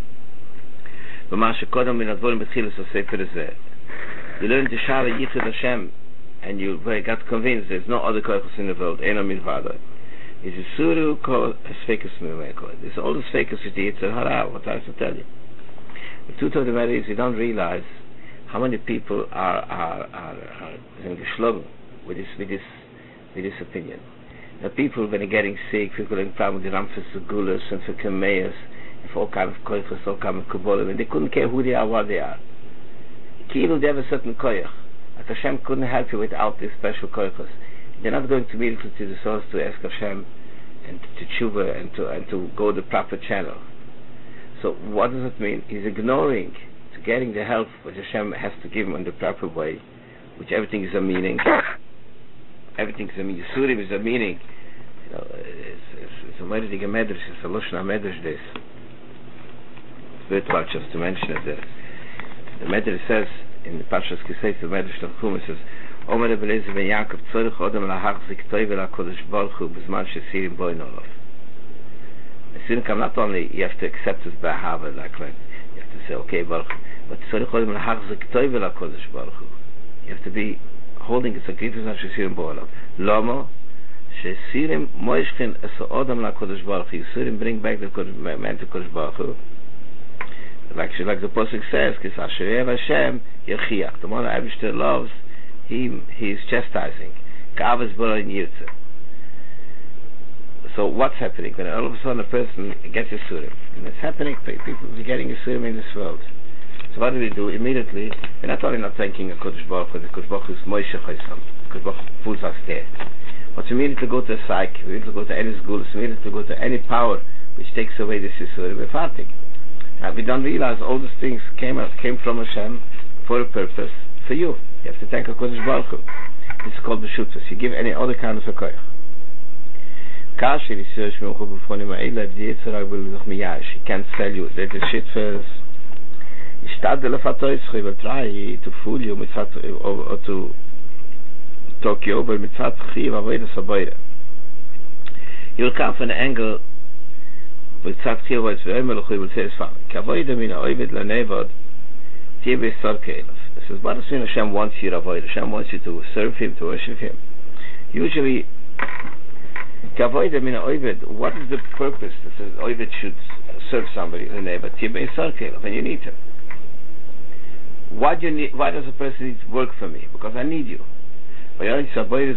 V'mashe Kodam min Advorim B'tchilas HaSefer Hazeh. You learn to Shala Yichud Hashem, and you got convinced there's no other koiches in the world, Eino Milvado. Is a suru called a sfekus mimeko. This all the sfekus is the Yetzer Hara. What I have to tell you. The truth of the matter is, you don't realize how many people are geschlagen with this opinion. The people, when they're getting sick, people having problems with the Ramphis Gulas and for Kameas, and for all kind of koiches, all kind of Kabbalah, and they couldn't care who they are, what they are. Kiel, they have a certain koich. Like Hashem couldn't help you without these special koiches. They're not going to immediately to the source to ask Hashem and to tshuva and to go the proper channel. So what does it mean? He's ignoring to getting the help which Hashem has to give him in the proper way, which everything is a meaning. Everything is a meaning. Surim is a meaning. You know, it's a Medrash, it's a Lashon HaMedrash this. It's worthwhile just to mention it. The Medrash says in the Parshas Kisei, the Medrash of Chum, it says, Omer Rebeleze ben Yaakov tzorich odem lahachzik toivel HaKodesh Baruch Hu b'zman shesirim boin olav. Sirim come not only you have to accept it by Hava, like you have to say okay Baruch, but tzorich odem lahachzik toivel HaKodesh Baruch Hu. You have to be holding it agreed b'zman shesirim boin olav. Lomo shesirim moishkin es odem LaKodesh Baruch Hu. Sirim bring back the man to Kodesh Baruch Hu. Like the Pasuk says, Kis Asher Hashem Yechiach. The one that Abishter loves, he is chastising. Kavas Bora Yirtze. So what's happening? When all of a sudden a person gets a surim, and it's happening, people are getting a surim in this world. So what do? Immediately, we're not only not thanking a Kodesh Baruch Hu, the Kodesh Baruch Hu is Moshe Chaysam, Kodesh Baruch Hu pulls us there. But we immediately go to a psych, we immediately go to any school, we immediately go to any power which takes away this surim, we're farting. We don't realize all these things came from Hashem for a purpose, for you. You have to thank HaKadosh Baruch Hu. This is called B'shutus. You give any other kind of a koich. He can't sell you. There's a shit first. He will try to fool you or to talk you over. He will come from an angle with Tzad Chiv, he will say as follows. This is what Hashem wants you to avoid. Hashem wants you to serve Him, to worship Him. Usually, what is the purpose that the Ovid should serve somebody, the neighbor? When you need him. Why does a person need to work for me? Because I need you. Kodesh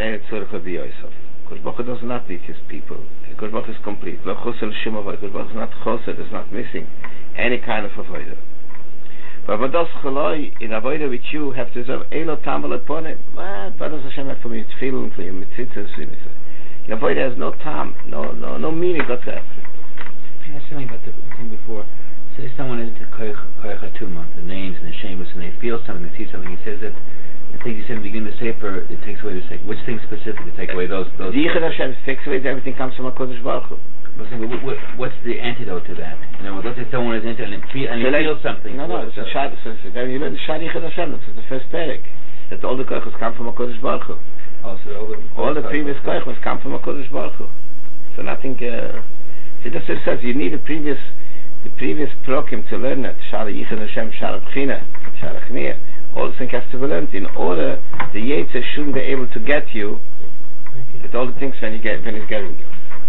Baruch does not need his people. Kodesh Baruch is complete. Kodesh Baruch is not choser, is not missing any kind of avodah. But in avodah which you have to serve Elo Tamal upon him. What does Hashem have for me? Tefillin, for you, mitzitzas, your avodah has no time, no meaning whatsoever. I was telling about the thing before. Say someone is into Koyach HaTumah, the names and the shameless, and they feel something, they see something. He says that the things you said in the beginning of the Sefer, it takes away the Sefer. Which thing specifically to take away those? The Yichud Hashem takes away everything comes from HaKadosh Baruch Hu. What's the antidote to that? You know, let's say someone is into and he feels something. No, it's a Shad. When you learn the Shad Yichud Hashem, that's the first parak. That all the Koyachos come from HaKadosh Baruch Hu. All the previous Koyachos come from HaKadosh Baruch Hu. So nothing. See, that's what it says. You need the previous prokim to learn that. Shad Yichud Hashem, Shad B'china, Shad Chniya. All the things has to be learned in order the Yetzer shouldn't be able to get you with all the things when he's getting you.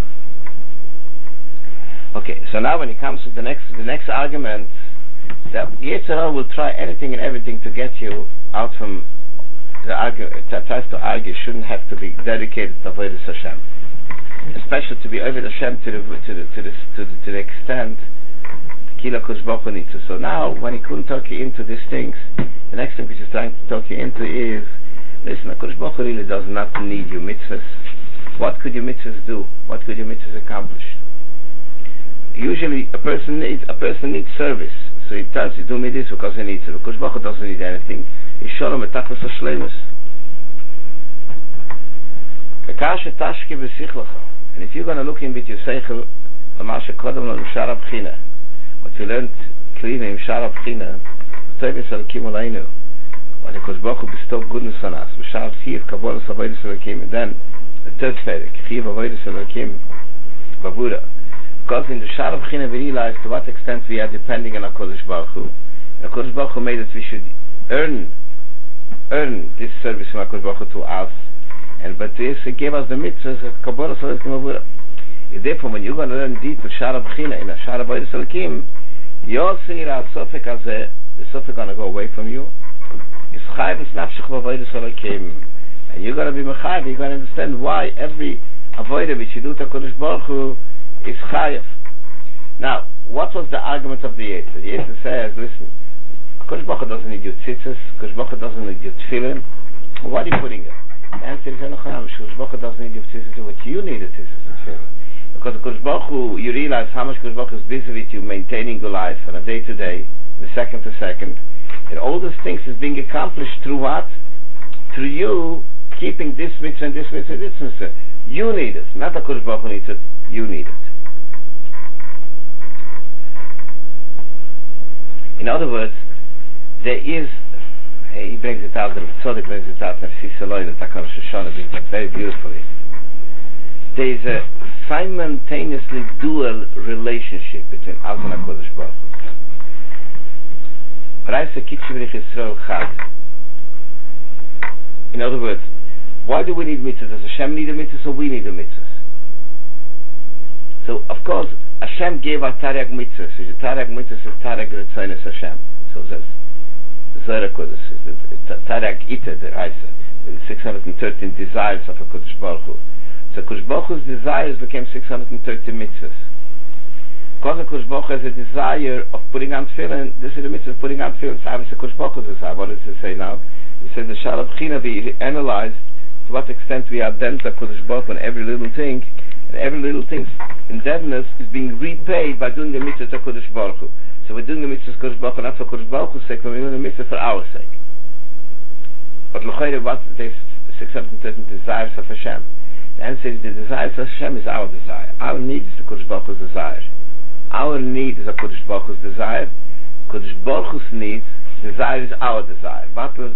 Okay, so now when it comes to the next argument, that Yetzer will try anything and everything to get you out from the argument. It tries to argue shouldn't have to be dedicated to Avodas Hashem, especially to be Avodas Hashem to the extent Kila Kodesh Baruch Hu needs to. So now, when he couldn't talk you into these things, the next thing which he's trying to talk you into is, listen, Kodesh Baruch Hu really does not need your mitzvahs. What could your mitzvahs do? What could your mitzvahs accomplish? Usually, a person needs service. So he tells you, do me this because he needs it. Kodesh Baruch Hu doesn't need anything. He's shalom etachos hashleimus. And if you're going to look in with your seichel, what we learned clearly in Shara B'china, Tevis Elokim Oleinu, when Kodesh Baruch Hu bestowed goodness on us, V'shar Chiv Kabbalas Avodas Elokim, and then the third Perek, Chiv Avodas Elokim Bavura. Because in the Shara B'china we realized to what extent we are depending on HaKadosh Baruch Hu. And HaKadosh Baruch Hu made it we should earn this service from HaKadosh Baruch Hu to us, but this he gave us the mitzvahs of Kabbalas Elokim Bavura. Therefore, when you're going to learn deep the Shara B'china in a Shara Avodas Elokim, you'll see that the Sofek going to go away from you. And you're going to be Mechayev, you're going to understand why every avodah which you do to HaKadosh Baruch Hu is Chayev. Now, what was the argument of the Yetzer? The Yetzer says, listen, HaKadosh Baruch Hu doesn't need your tzitzis, HaKadosh Baruch Hu doesn't need your tefillin. Why are you putting it? The answer is, HaKadosh Baruch Hu doesn't need your tzitzis, what you need is tzitzis and tefillin. Because Kodesh Baruch Hu, you realize how much Kodesh Baruch Hu is busy with you maintaining your life on a day to day, the second to second, and all those things is being accomplished through what? Through you keeping this mitzvah and this mitzvah and this mitzvah. You need it, not that Kodesh Baruch Hu needs it. You need it. In other words, there is. He brings it out. The Tzaddik brings it out. Narcis Eloi, the Takar Shoshana brings it very beautifully. There is a simultaneously dual relationship between us and HaKadosh Baruch Hu. In other words, why do we need mitzvahs? Does Hashem need a mitzvah or we need a mitzvah? So, of course, Hashem gave our Tarek mitzvahs. So the Tarek mitzvahs is Tarek Retzonos Hashem. So that's the Zohar Kodesh, the Tarek Ita, the Raisa, the 613 desires of HaKadosh Baruch Hu. So Kodesh Baruch Hu's desires became 630 mitzvahs. Because Kodesh Baruch Hu has a desire of putting on tefillin, this is the mitzvah of putting on tefillin. So obviously Kodesh Baruch Hu's desire. What does it say now? It says the Shara B'china we analyzed to what extent we are bent to Kodesh Baruch Hu on every little thing, and every little thing's indebtedness is being repaid by doing the mitzvah to Kodesh Baruch Hu. So we're doing the mitzvah to Kodesh Baruch Hu not for Kodesh Baruch Hu's sake, but we're doing the mitzvah for our sake. But l'chayre, what there's 630 desires of Hashem. The answer is the desire of Hashem is our desire. Our need is the Kodesh Baruch Hu's desire. Our need is a Kodesh Baruch Hu's desire. Kodesh Baruch Hu's needs, desire is our desire.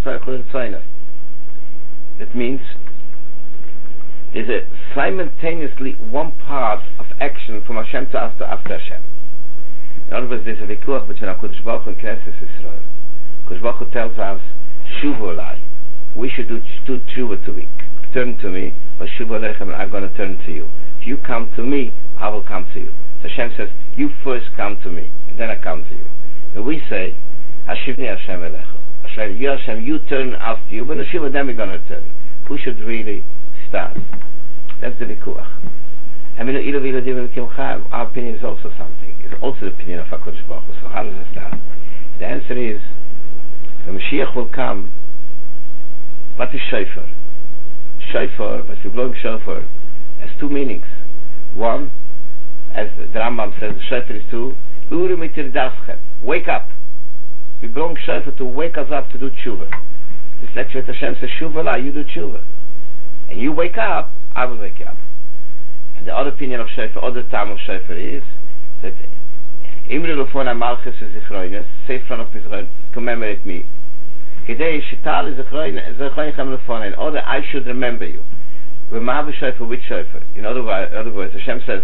That means there's a simultaneously one part of action from Hashem to us to after Hashem. In other words, there's a vikuach between HaKadosh Baruch Hu and Knesset Yisrael. Because Baruch Hu tells us, Shuvu Elai. We should do tshuva to me. Turn to me, but Shuvu Aleichem, I'm going to turn to you. If you come to me, I will come to you. So Hashem says, you first come to me, and then I come to you. And we say, Hashivni Hashem Elecho. Hashem, you turn after you, but Hashem, then we're going to turn. Who should really start? That's the Vikuach. I mean, our opinion is also something. It's also the opinion of HaKadosh Baruch Hu. So how does it start? The answer is, when Mashiach will come, what is shofar? Shofar, what we're blowing shofar, has two meanings. One, as the Rambam says, the shofar is to Uru mitir daschem, wake up. We blowing shofar to wake us up to do tshuva. This is actually what Hashem says, Shuva la, you do tshuva. And you wake up, I will wake you up. And the other opinion of shofar, other time of shofar is that Imre Lufona Malchus is Zichroines, say in front of Mizrael, commemorate me. Kedei Shital is Zichroinichem Lufona, in order I should remember you. V'ma shofar, which shofar? In other words, Hashem says,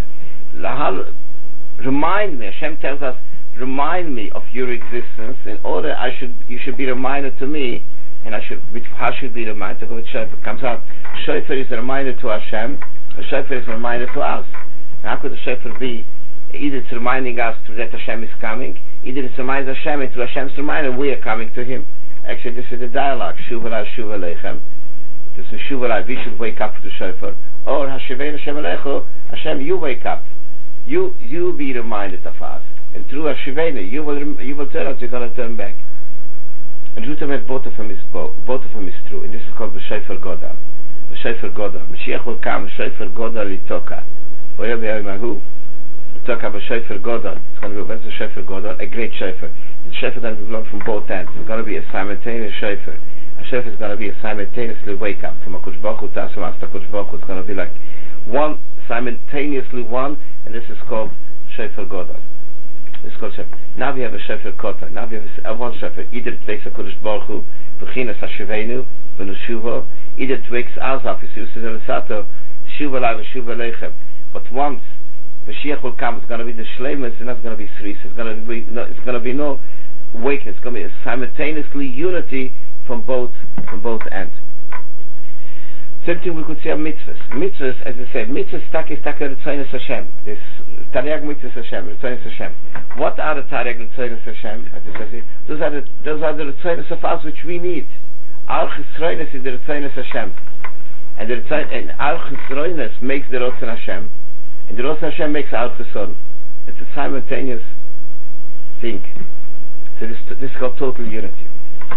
remind me. Hashem tells us, remind me of your existence in order you should be reminded to me, and how should be reminded? With shofar comes out. Shofar is a reminder to Hashem. A shofar is a reminder to us. And how could the shofar be? Either it's reminding us that Hashem is coming, either it's reminding Hashem, and through Hashem's reminder we are coming to Him. Actually, this is the dialogue. Shuva la, Shuva Aleichem. This is Shuva la, we should wake up to the shofar. Or Hashivei Hashem Alecho, Hashem, you wake up. You be reminded of us. And through Hashivei, you will turn out, you're going to turn back. And Ruta both of them is true. And this is called the Shofar Godal. The Shofar Godal. Mashiach will come, Shofar Godal Litoka. Oyev Yahimahu. Litoka b'Shofar Godal. It's going to be, what's the Shofar Godal? A great Shofar. The Shofar is going to be blown from both ends. It's going to be a simultaneous Shofar. A Shofar is going to be a simultaneously wake up. From HaKadosh Baruch Hu to HaKadosh Baruch Hu. It's going to be like one, simultaneously one, and this is called Shofar Godal. It's called Shofar. Now we have a Shofar Kota. Now we have one Shofar. Either it wakes HaKadosh Baruch Hu, B'chinas HaShiveinu, V'nushuvo, either it wakes us up, you see, Shuva la v'Shuva Aleichem. But once Mashiach will come, it's going to be the Shleimus, and that's going to be Sris. It's going to be no awakening. It's going to be a simultaneously unity from both ends. Same thing we could say of mitzvahs. Mitzvahs, as I said, mitzvahs is Ritzonos Hashem. This Tariag mitzvahs Hashem, Ritzonos Hashem. What are the Tariag Ritzonos Hashem? Those are the Ritzonos of us which we need. Our Chesroinus is the Ritzonos Hashem. And our Chesroinus makes the Rotzon Hashem. And the Rotzon Hashem makes our Cheson. It's a simultaneous thing. So this is called total unity.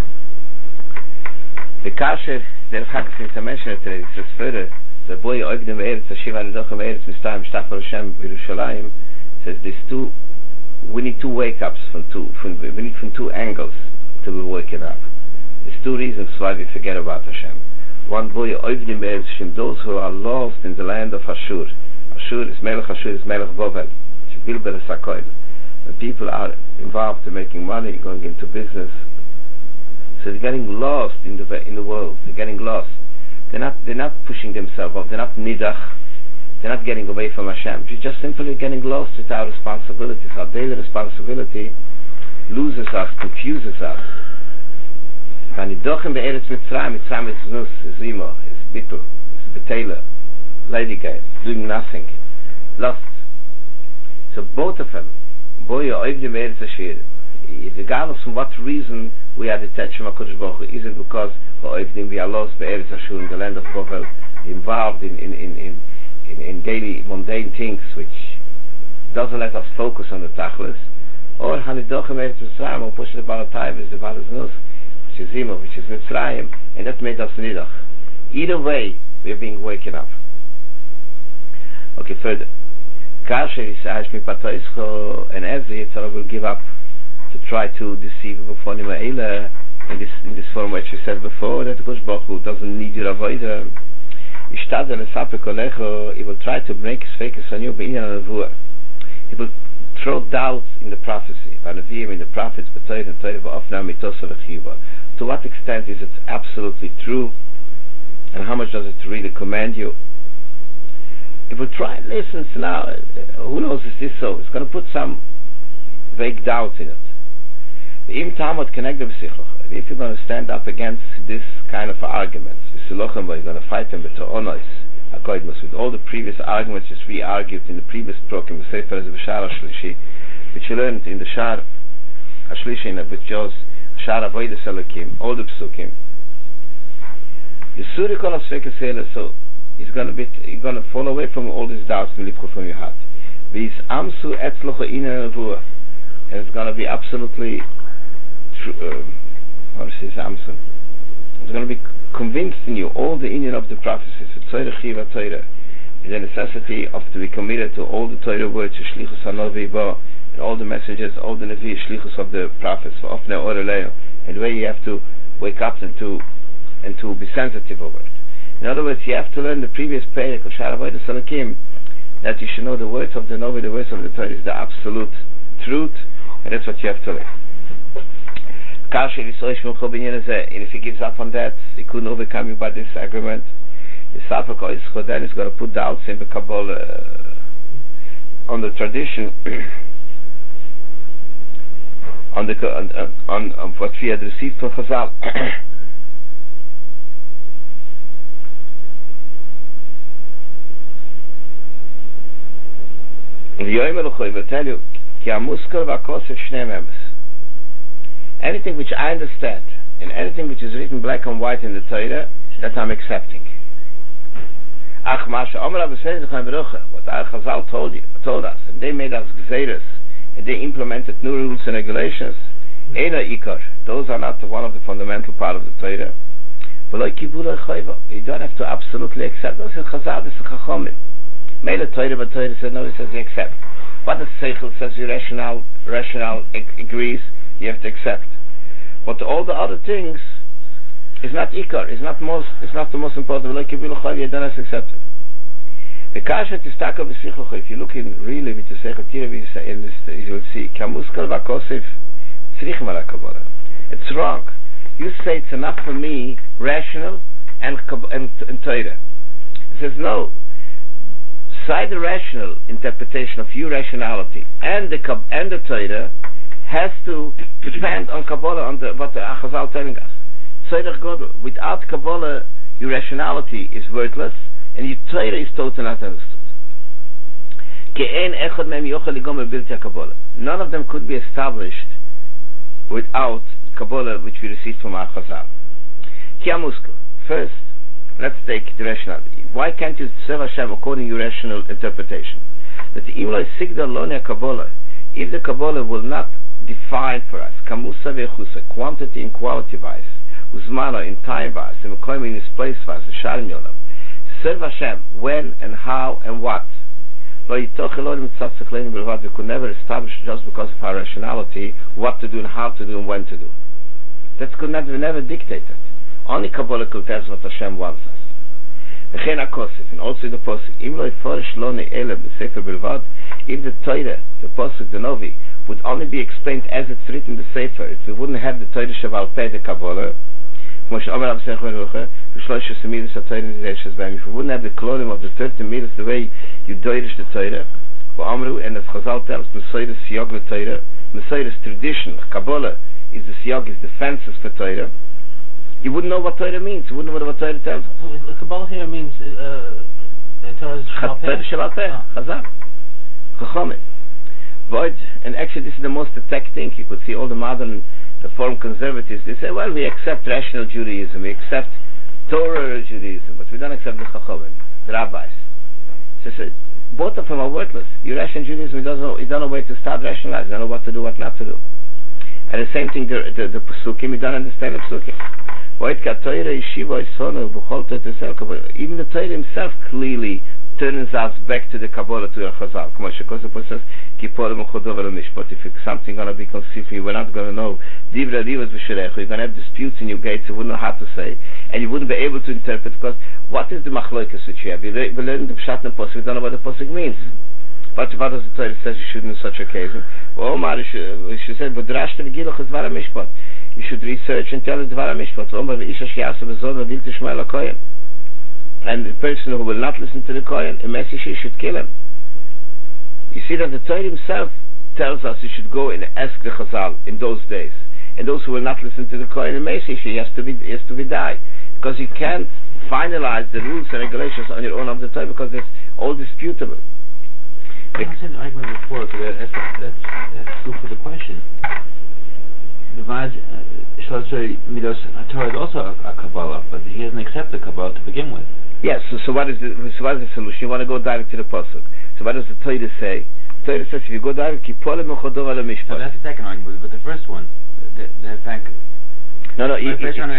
The Kasher, der Chag, since I mentioned it today, it says further, the boy Oivdim Eretz, Hashiva Nidochem Eretz, Mistayim, Shtachar Hashem, Yerushalayim, says we need two wake-ups from two angles to be waking up. There's two reasons why we forget about Hashem. One, boy Oivdim Eretz, those who are lost in the land of Ashur. Ashur is Melech Bovel, Bilbel Sakoil. When people are involved in making money, going into business, so they're getting lost in the world. They're getting lost. They're not pushing themselves up. They're not nidach. They're not getting away from Hashem. They're just simply getting lost with our responsibilities. Our daily responsibility loses us, confuses us. Mitzrayim is nus, is imo, is bittul, is betela, ladyguy, doing nothing, lost. So both of them, boy, regardless of what reason we are detached from HaKadosh Baruch Hu, is it because we are lost be'eretz Ashur in the land of Bovel, involved in daily mundane things which doesn't let us focus on the Tachlis, or Hanidochem Eretz Mitzrayim, or push the Balatayv is the Balaznus, which is Zimo, which is Mitzrayim, and that made us Nidach. Either way, we are being waken up. Okay, further. Kasher is Ashmi Patoischo, and Ezri, Yitzhak will give up to try to deceive before Nimaila in this form which we said before, that HaKadosh Baruch Hu doesn't need your avodah. He will try to break his focus on you. He will throw doubts in the prophecy, in the prophets, to what extent is it absolutely true, and how much does it really command you? It will try and listen. So now, who knows, is this so? It's going to put some vague doubt in it. If you're going to stand up against this kind of arguments, you're going to fight them with all the previous arguments which we argued in the previous program, which you learned in the Shar Ashlishi, which was Shar Avodas Elokim, all the Psukim. So you're going to fall away from all these doubts from your heart. And it's going to be absolutely it's going to be convinced in you all the inyan of the prophecies, the necessity of to be committed to all the Torah words, and all the messages, all the Nevi, shlichus of the prophets, and the way you have to wake up and to be sensitive over it. In other words, you have to learn the previous perek of Shar Avodas Elokim, that you should know the words of the Novi, the words of the Torah is the absolute truth, and that's what you have to learn. And if he gives up on that, he couldn't overcome you by this agreement. Then he's going to put doubts in the Kabbalah on the tradition, on what we had received from Chazal. will tell you, anything which I understand and anything which is written black and white in the Torah, that I'm accepting. What our Chazal told us, and they made us gzeiros, and they implemented new rules and regulations, those are not one of the fundamental part of the Torah. You don't have to absolutely accept. Those are Chazal, this is Chachomim. Made a Torah, but Torah said no, he says you accept. What the Seichel says your rational agrees, you have to accept. But all the other things is not ikar, is not the most important. Like you don't have to accept it. The kasha tistaka b'sichlocha. If you look in really with the Seichel Tira, you will see kamuskal v'kosif tzrichim ala Kabbalah. It's wrong. You say it's enough for me, rational and Torah. It says no. Side the rational interpretation of your rationality and the Torah has to depend on Kabbalah, on what the Chazal telling us. Without Kabbalah, your rationality is worthless, and your Torah is totally not understood. None of them could be established without Kabbalah, which we received from our Chazal. First, let's take the rationality. Why can't you serve Hashem according to your rational interpretation? That if the Kabbalah will not define for us kamusa vechusa, quantity and quality wise, uzmana in time wise, and in his place wise, serve Hashem when and how and what. We could never establish just because of our rationality what to do and how to do and when to do. That could never dictate it. Only Kabbalah could tell us what Hashem wants us. And also the Pasuk, if the Torah, the Pasuk, the Novi, would only be explained as it's written in the Sefer, if we wouldn't have the Torah Shaval Peh, the Kabbalah, if we wouldn't have the klolim of the 30 midas, the way you doirish the Torah, and as Chazal tells, Messiah's siyog the Torah, Messiah's tradition, Kabbalah is the siyog, is the fences for Torah, you wouldn't know what Torah means. You wouldn't know what Torah tells us. The Kabbalah here means Torah Shabbal Peh, Chazal, Chachomim. And actually this is the most attacked thing. You could see all the modern Reform conservatives, they say, well, we accept rational Judaism, we accept Torah Judaism, but we don't accept the Chachomim, the rabbis. So both of them are worthless. You rational Judaism, you don't know where to start rationalizing, you don't know what to do, what not to do. And the same thing, the Pesukim, you don't understand the Pesukim. Even the Torah himself clearly turns us back to the Kabbalah, to the Chazal. If something going to be conceived, we're not going to know. You're going to have disputes in your gates, you wouldn't know how to say, and you wouldn't be able to interpret, because what is the machloikas which you have? We learn the Pshat and Pasuk, we don't know what the Pasuk means. What does the Torah says you shouldn't in such occasion? She said, you should research and tell the Dvar HaMishpat. And the person who will not listen to the Kohen, a message, should kill him. You see that the Torah himself tells us you should go and ask the Chazal in those days. and those who will not listen to the Kohen and Mesish, he has to be die, because you can't finalize the rules and regulations on your own of the Torah, because it's all disputable. I said the argument before, because that's true for the question. The Vaz Midos Torah is also a Kabbalah, but he doesn't accept the Kabbalah to begin with. Yes. So what is the solution? You want to go direct to the pasuk. So what does the Torah say? The Torah says if you go direct, Kipole Mechodov Ala Mishpat. So that's the second argument, but the first one, the fact. No. He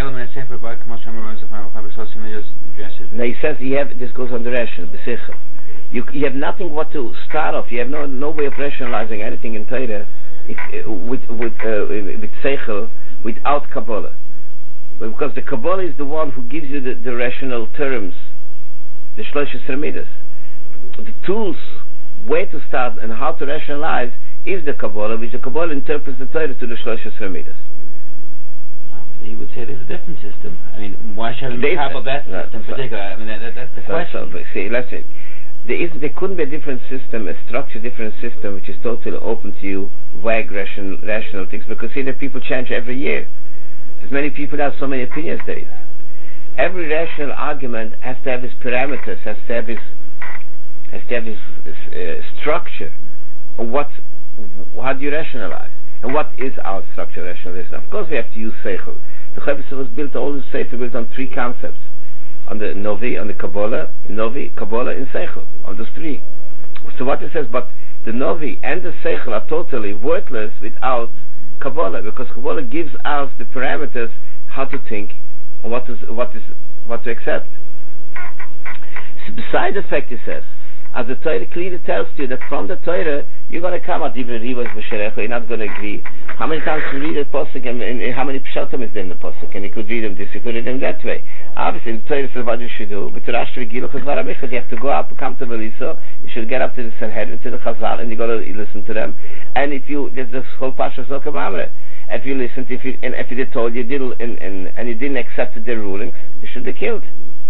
says this goes on the ration. You have nothing what to start off. You have no way of rationalizing anything in Torah with seichel without Kabbalah, because the Kabbalah is the one who gives you the rational terms, the Shloshis Ramidas. The tools where to start and how to rationalize is the Kabbalah, which the Kabbalah interprets the Torah to the Shloshis Ramidas. He would say there's a different system. I mean, why should we have that system in particular? I mean, that's the question. See, let's say there couldn't be a different system, a structured different system which is totally open to you, vague rational things, because see that people change every year. As many people have so many opinions there is. Every rational argument has to have its parameters, has to have its structure. How do you rationalize? And what is our structure rationalization? Of course we have to use Seichel. The Chovos was built, all the Sefer built on three concepts. On the Novi, on the Kabbalah, Novi, Kabbalah, and Seichel. On those three. So what it says, but the Novi and the Seichel are totally worthless without Kabbalah, because Kabbalah gives us the parameters how to think and what to accept. So beside the fact, it says, as the Torah clearly tells you that from the Torah you're going to come out even Rivas B'Sherecha, you're not going to agree. How many times you read a pasuk and how many pshatim is there in the pasuk, and you could read them this, you could read them that way. Obviously the Torah says what you should do, but you have to go up, come to Belisa, you should get up to the Sanhedrin, to the Chazal, and you got to listen to them. And if you, there's this whole Pasha Zoka Mamre, if you listened, if you told you didn't, and you didn't accept their rulings, you should be killed.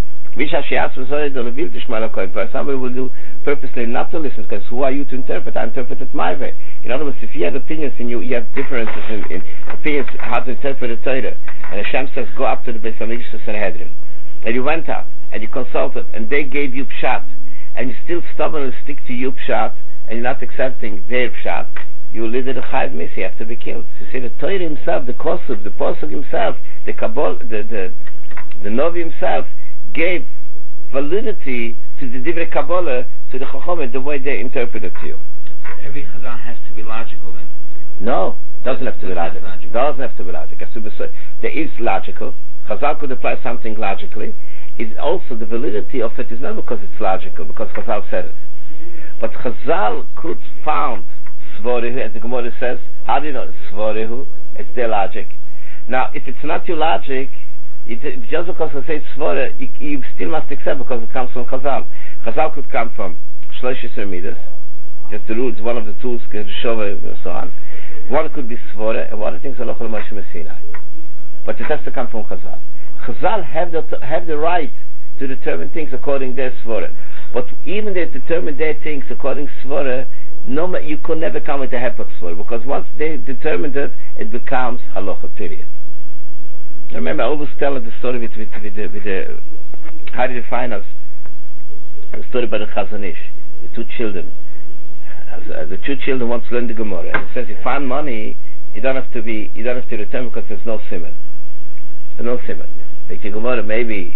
Somebody will do purposely not to listen, because who are you to interpret? I interpret it my way. In other words, if you have opinions and you have differences in opinions how to interpret the Torah, and Hashem says go up to the Beis Hamikdash to Sanhedrin, and you went up and you consulted and they gave you pshat, and you still stubbornly stick to your pshat and you're not accepting their pshat, you will lead the Chayav Misa, you have to be killed. So you see, the Torah himself, the Kosov, the Pasuk himself, the Kabbalah, the Novi himself gave validity to the Divrei Kabbalah, to the Chacham, the way they interpret it to you. So every Chazal has to be logical then? No, doesn't have to be logical. Doesn't have to be logical. There is logical. Chazal could apply something logically. It's also the validity of it is not because it's logical, because Chazal said it. But Chazal could found Svorehu, as the Gemara says. How do you know Svorehu? It's their logic. Now, if it's not your logic, just because I say Svore, you still must accept, because it comes from Chazal. Chazal could come from Shloshis Ramidas, just the rules, one of the tools, Shova, and so on. One could be Svore, and one of the things Halacha L'Moshe Messinai. But it has to come from Chazal. Chazal have the right to determine things according to their Svore. But even they determine their things according to Svore, you could never come with a Hepech Svore, because once they determined it, it becomes Halacha, period. Remember, I always tell the story with the how did you find us? The story about the Chazon Ish, the two children. The two children want to learn the Gemara, and it says, you find money, you don't have to return because there's no simon. There's no simon. Like the Gemara, maybe,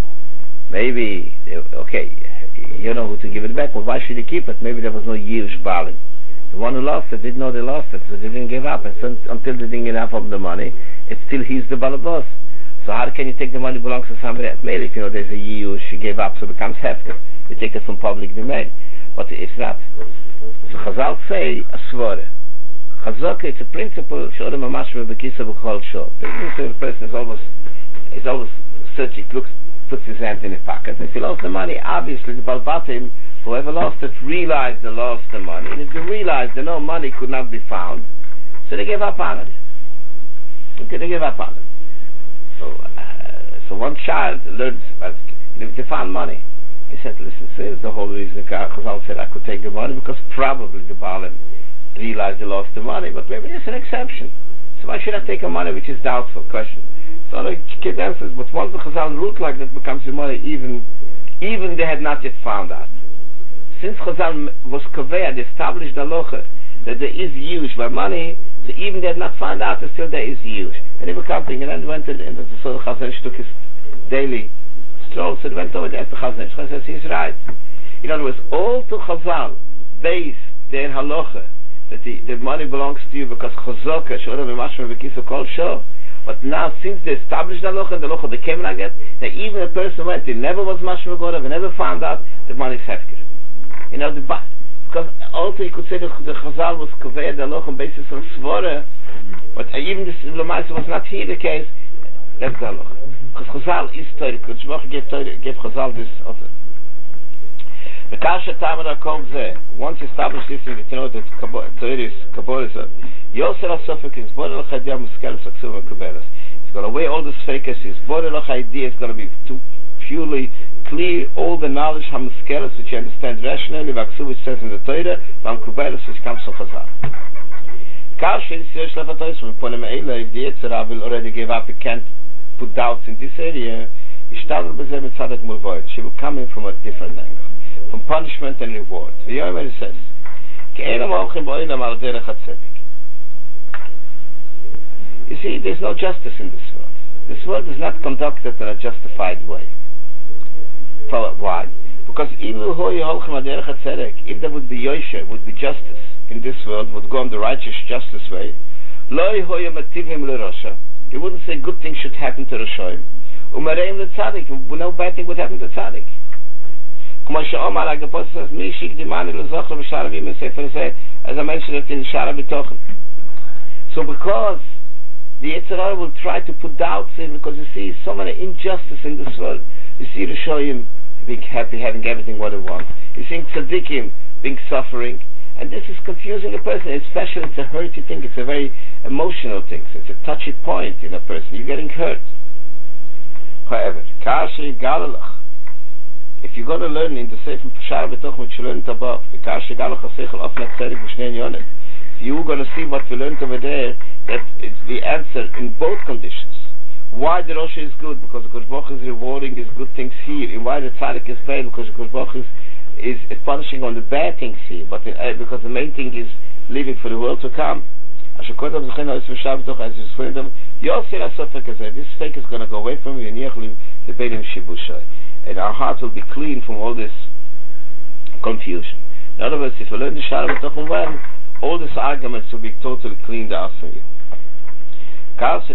okay, you know who to give it back. Well, why should you keep it? Maybe there was no Yish Balin. The one who lost it didn't know they lost it, so they didn't give up. And so until they didn't get enough of the money, it's still he's the balabos. So how can you take the money belongs to somebody else? Maybe if you know there's a Yish, you gave up, so it becomes hefker. You take it from public domain. But it's not. So Chazal say a svore. Chazaka, it's a principle. Show them a mashma b'kisa b'chol shor. The person is always searching, puts his hand in his pocket. If he lost the money, obviously the balbatim, whoever lost it, realized they lost the money. And if they realized that no money could not be found, so they gave up on it. Okay, they gave up on it. So one child learns, if they found money, he said, listen, this is the whole reason Chazal said I could take the money, because probably the Baalim realized they lost the money, but maybe it's an exception. So why should I take a money which is doubtful? Question. So the kid answers, but once the Chazal ruled like that, becomes the money even they had not yet found out. Since Chazal was Kovea, they established the halacha that there is use by money, so even they had not found out, still there is use. And they were counting, and then went to and so the Chazal took his daily stroll, so they went over there to Chazal. Chazal says, he's right. In other words, all to Chazal base their halacha that the money belongs to you because Chazaka, Shora B'mashma B'kisu Kol Shor. But now, since they established the halacha and the halacha became like that even a person went, he never was mashma gorav, he never found out, the money is hefker. You know, because also you could say that the Chazal was kovei the halacha on basis of svara, but even this Lamaisa was not here the case. That's the halacha. Because Chazal is Torah. Because gave Chazal this also. The Kasha Tamara called there. Once you establish this thing, you know that Torah is Kabbalah. Yosef HaSofek is Borel Chaydia Muskeles Aksum and Kabbalah. It's going to weigh all the fakers. His Borel Chaydia is going to be too purely clear all the knowledge Hamuskeles which you understand rationally, Vaksum which says in the Torah, Vam Kabbalah which comes from Chazal. Kasha is Yesh Lefatois from Ponem Eila. If the Yetzirah will already give up, he can't put doubts in this area. Ishtadl B'zeh Mitzadak Mulvoid. She will come in from a different angle. From punishment and reward. The Yomer says, you see, there's no justice in this world. This world is not conducted in a justified way. Why? Because if there would be Yosher, would be justice in this world, would go on the righteous justice way, he wouldn't say good things should happen to Rishoyim. No bad thing would happen to Tzaddik. Like the Apostle says, as I mentioned it in Shara B'tochen. So because the Yetzirah will try to put doubts in, because you see so many injustice in this world. You see Rishoyim being happy, having everything what they want. You see Tzaddikim being suffering. And this is confusing a person, especially it's a hurty thing, it's a very emotional thing, it's a touchy point in a person, you're getting hurt. However, if you're going to learn in the Sefer Shara B'tochen which you learned above, if you're going to see what we learned over there, that it's the answer in both conditions. Why the Rosh is good? Because the Kosh Baruch is rewarding his good things here. And why the Tzaddik is bad? Because the Kosh Baruch is punishing on the bad things here. But because the main thing is living for the world to come. This fake is going to go away from you, and our heart will be clean from all this confusion. In other words, if you learn the Shara B'tochen well, all these arguments will be totally cleaned out for you. The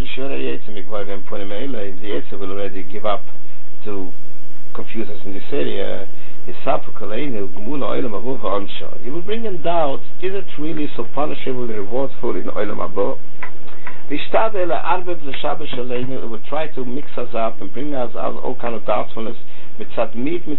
Yetzer will already give up to confuse us in this area. He will bring in doubts, is it really so punishable and rewardful in Olam Habo? It will try to mix us up and bring us out all kind of doubtfulness because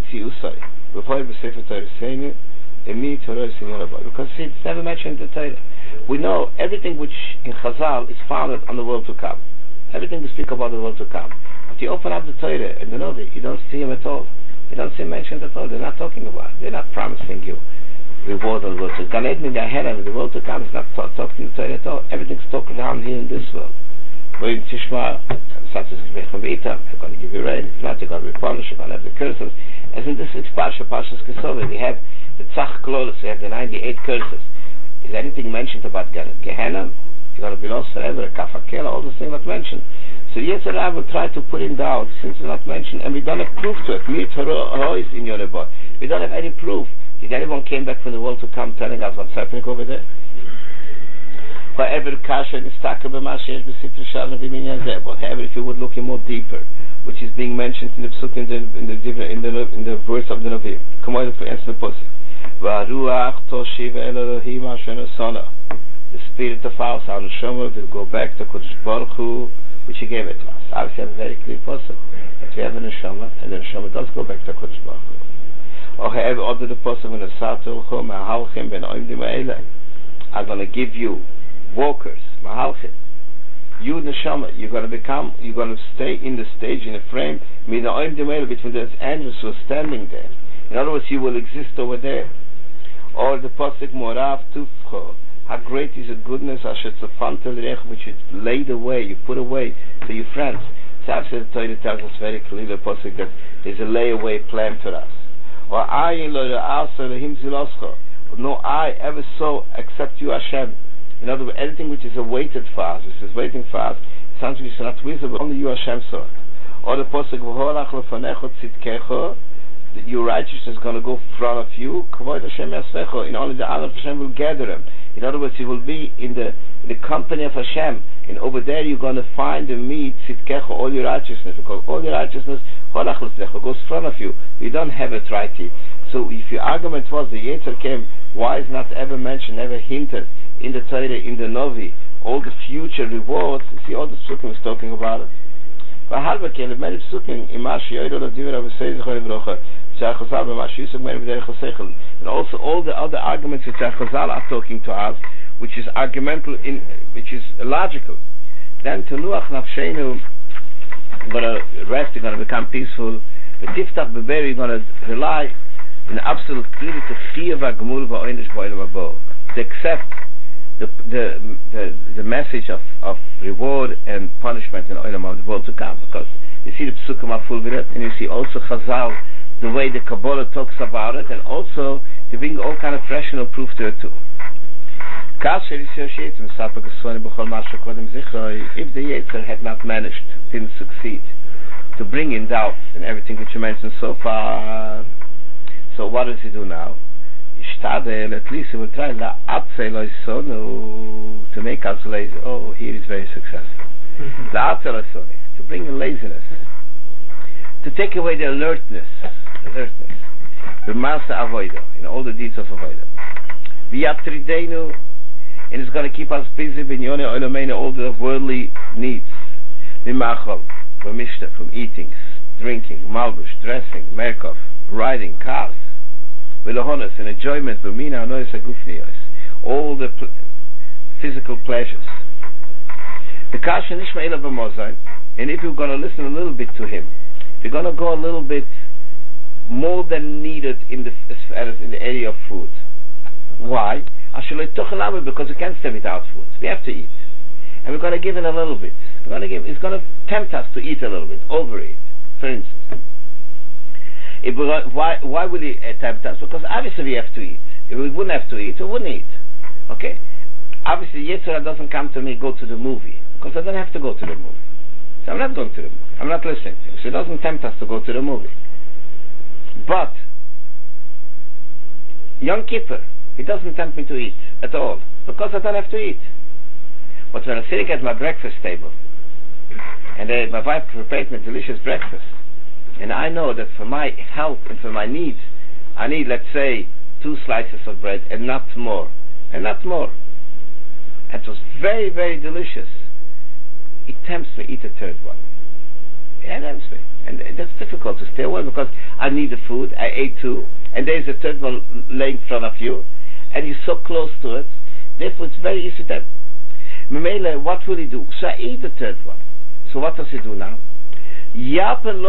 it's never mentioned in the Torah. We know everything which in Chazal is founded on the world to come. Everything we speak about the world to come. But you open up the Torah and the Novi, you don't see him at all. You don't see him mentioned at all. They're not talking about it. They're not promising you reward on the world to come. Gan Eden in the world to come is not talking in the Torah at all. Everything's talking down here in this world. We're in Tishma, such as they're going to give you rain. If not, you're going to be punished. You're going to have the curses. As in this week's Parsha, Parshas Kesova, we have the Tzach Klolos, we have the 98 curses. Is anything mentioned about Gehenna? You're going to be lost forever, a Kafakela, all those things not mentioned. So Yetzirah will try to put in doubt, since it's not mentioned, and we don't have proof to it. We don't have any proof. Did anyone came back from the world to come telling us what's happening over there? However, if you would look in more deeper, which is being mentioned in the Psuk in the verse of the Navi. Come on, for instance, the spirit of our sound Neshama will go back to Kodesh Baruch Hu, which He gave it to us. Obviously, have a very clear posture that we have a Neshama, and the Neshama does go back to Kodesh Baruch Hu. Or however, other the posture when the Satul Chum Mahalchim Ben Oimdim Eile are going to give you walkers, Mahalchim. You Neshama, you're going to stay in the stage, in the frame, between the angels who are standing there. In other words, you will exist over there. Or the Pasuk Morav Tufcho, how great is the goodness, which you laid away, you put away to your friends. So after the Torah tells us very clearly that there's a layaway plan for us. Or no eye ever saw except you, Hashem. In other words, anything which is awaited for us, which is waiting for us, something which is not visible, only you, Hashem, saw it. Or the Pasuk, your righteousness is going to go in front of you, and only the honor of Hashem will gather them. In other words, you will be in the company of Hashem, and over there you're going to find and meet tzidkecha, all your righteousness, because all your righteousness goes in front of you. You don't have it right here. So if your argument was the Yetzer came, why is not ever mentioned, never hinted in the Torah, in the Novi, all the future rewards? You see, all the Psukim is talking about it. And also all the other arguments which Chazal are talking to us, which is argumental, which is logical. Then Tenuach Nafshenu, you're going to rest, you're going to become peaceful. V'tiftach beber, you're going to rely in absolute clarity to Chiyuv HaGemul V'Oinish B'Olam Habo, to accept the message of reward and punishment in Olam of the world to come, because you see the Psukim are full with it, and you see also Chazal, the way the Kabbalah talks about it, and also they bring all kind of rational proof to it too. If the Yetzer had not managed, didn't succeed to bring in doubt in everything which you mentioned so far, so what does he do now? At least he will try to make us lazy. Oh, here is very successful. To bring in laziness, to take away the alertness, the master avoider, in all the deeds of avoider. And it's going to keep us busy in all the worldly needs. From eating, drinking, malbush, dressing, merkov, riding, cars, and enjoyment, all the physical pleasures. The kasha nishma ela b'mozayin, and if you're going to listen a little bit to him, if you're going to go a little bit more than needed in the area of food. Why? Because we can't stay without food. We have to eat, and we're going to give in a little bit. It's going to tempt us to eat a little bit, overeat, for instance. Why would he tempt us? Because obviously we have to eat. If we wouldn't have to eat, we wouldn't eat. Okay? Obviously, Yetzirah doesn't come to me, go to the movie, because I don't have to go to the movie. So I'm not going to the movie. I'm not listening to him. So he doesn't tempt us to go to the movie. But Yom Kippur, he doesn't tempt me to eat at all, because I don't have to eat. But when I'm sitting at my breakfast table, and my wife prepared me delicious breakfast, and I know that for my health and for my needs, I need, let's say, 2 slices of bread and not more. And not more. It was very, very delicious. It tempts me to eat a third one. It tempts me. And that's difficult to stay away, because I need the food, I ate 2, and there's a third one laying in front of you, and you're so close to it, therefore it's very easy to tempt. Memele, what will he do? So I eat the third one. So what does he do now? He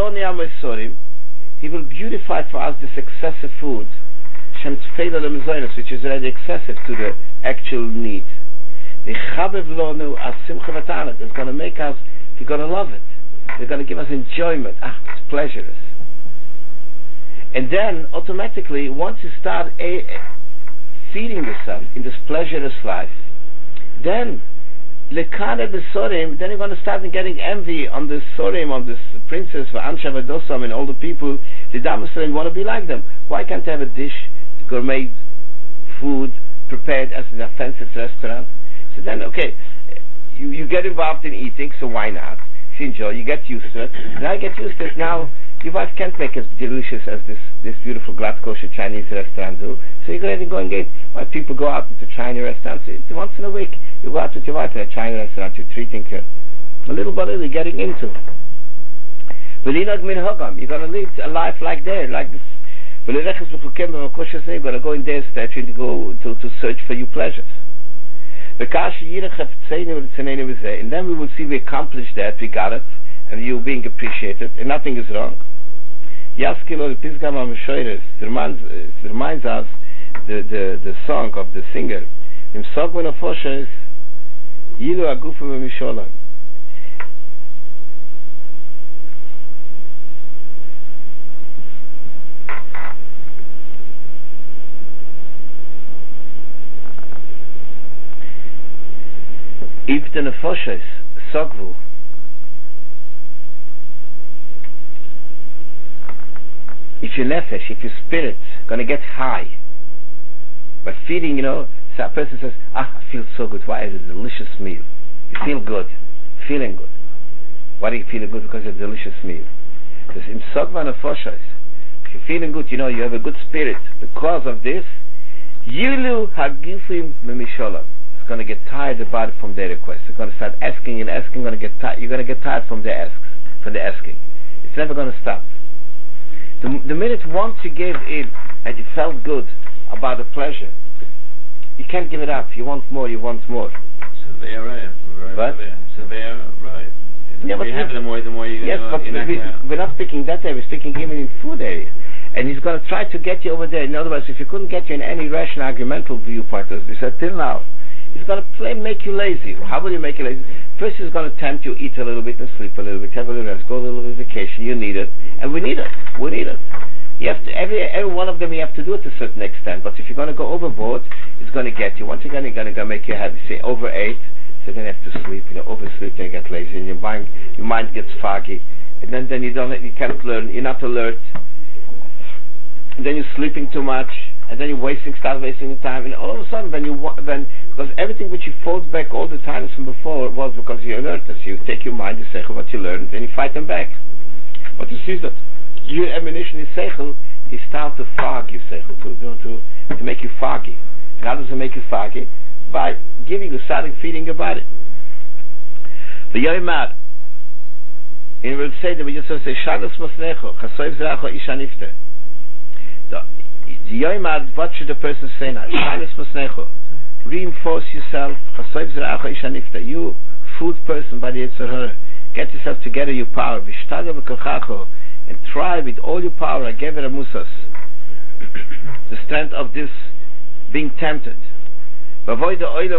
will beautify for us this excessive food, which is already excessive to the actual need. It's going to make us, we're going to love it. They're going to give us enjoyment. It's pleasurous. And then, automatically, once you start feeding yourself in this pleasurous life, then you're going to start getting envy on this Sorim, on this princess, Ansha Vadosam, and all the people, the Damasrim want to be like them. Why can't I have a dish, gourmet food, prepared as in a fancy restaurant? So then, okay, you get involved in eating, so why not? You enjoy, you get used to it. Now you get used to it, now your wife can't make as delicious as this beautiful glatt kosher Chinese restaurant do. So you're going to go and get, why people go out into Chinese restaurants. Once in a week, you go out with your wife in a Chinese restaurant, you're treating her. A little by little, getting into. You're going to lead a life like that, like this. You're going to go in their statue and go to search for your pleasures. And then we will see we accomplished that, we got it, and you being appreciated, and nothing is wrong. It reminds us the song of the singer Im Sogven of Foshes, Yilu Agufu Misholam. If the Nefoshes, Sogvu, if your nefesh, if your spirit gonna get high by feeding, so a person says, I feel so good. Why? It's a delicious meal. You feel good, feeling good. Why do you feel good? Because it's a delicious meal. Because in Sogva Nefoshes, if you're feeling good, you have a good spirit. Because of this, Yilu Hagifim Memisholam. It's going to get tired the body from their requests. It's going to start asking and asking. You're going to get tired from the asking. It's never going to stop. The minute once you gave in and you felt good about the pleasure, you can't give it up. You want more. Severe, right? What? Severe, right? Yeah, but you have the more you. Yes, but we're not speaking that area. We're speaking even in food area. And he's going to try to get you over there. In other words, if he couldn't get you in any rational, argumental viewpoint, as we said till now, he's going to make you lazy. How will you make you lazy? First, he's going to tempt you, eat a little bit and sleep a little bit, have a little rest, go a little bit vacation. You need it, and we need it. You have to every one of them. You have to do it to a certain extent. But if you're going to go overboard, it's going to get you. Once again, it's going to make you happy. Say overate, so then you have to sleep. Oversleep, then you get lazy, and your mind gets foggy, and then you can't learn. You're not alert. And then you're sleeping too much, and then you start wasting your time, and all of a sudden, because everything which you fought back all the times from before was because you alertness. You take your mind, you say what you learned, then you fight them back. But you see that your ammunition is seichel, he starts to fog you seichel, to make you foggy. And how does it make you foggy? By giving you starting feeding your body. The Yoimar, and we will say that we just say Shalos Mosnecho, Chasoiv Zeracho Ishanifte. The Yoimar, what should the person say now? Shalos Mosnecho. Reinforce yourself, Chasoiv Zeracho Ishanifte. You food person by the Yetzer Hara. Get yourself together, your power. Vishtadel V'Kochacho. And try with all your power, Agever Musas, the strength of this being tempted. And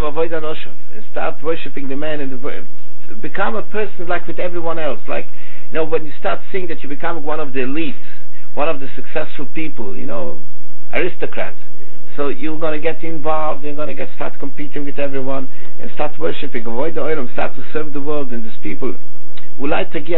start worshipping the man and become a person like with everyone else. Like, when you start seeing that you become one of the elites, one of the successful people, aristocrats. So you're going to get involved, you're going to start competing with everyone and start worshipping, avoid the oil, start to serve the world and these people. Maybe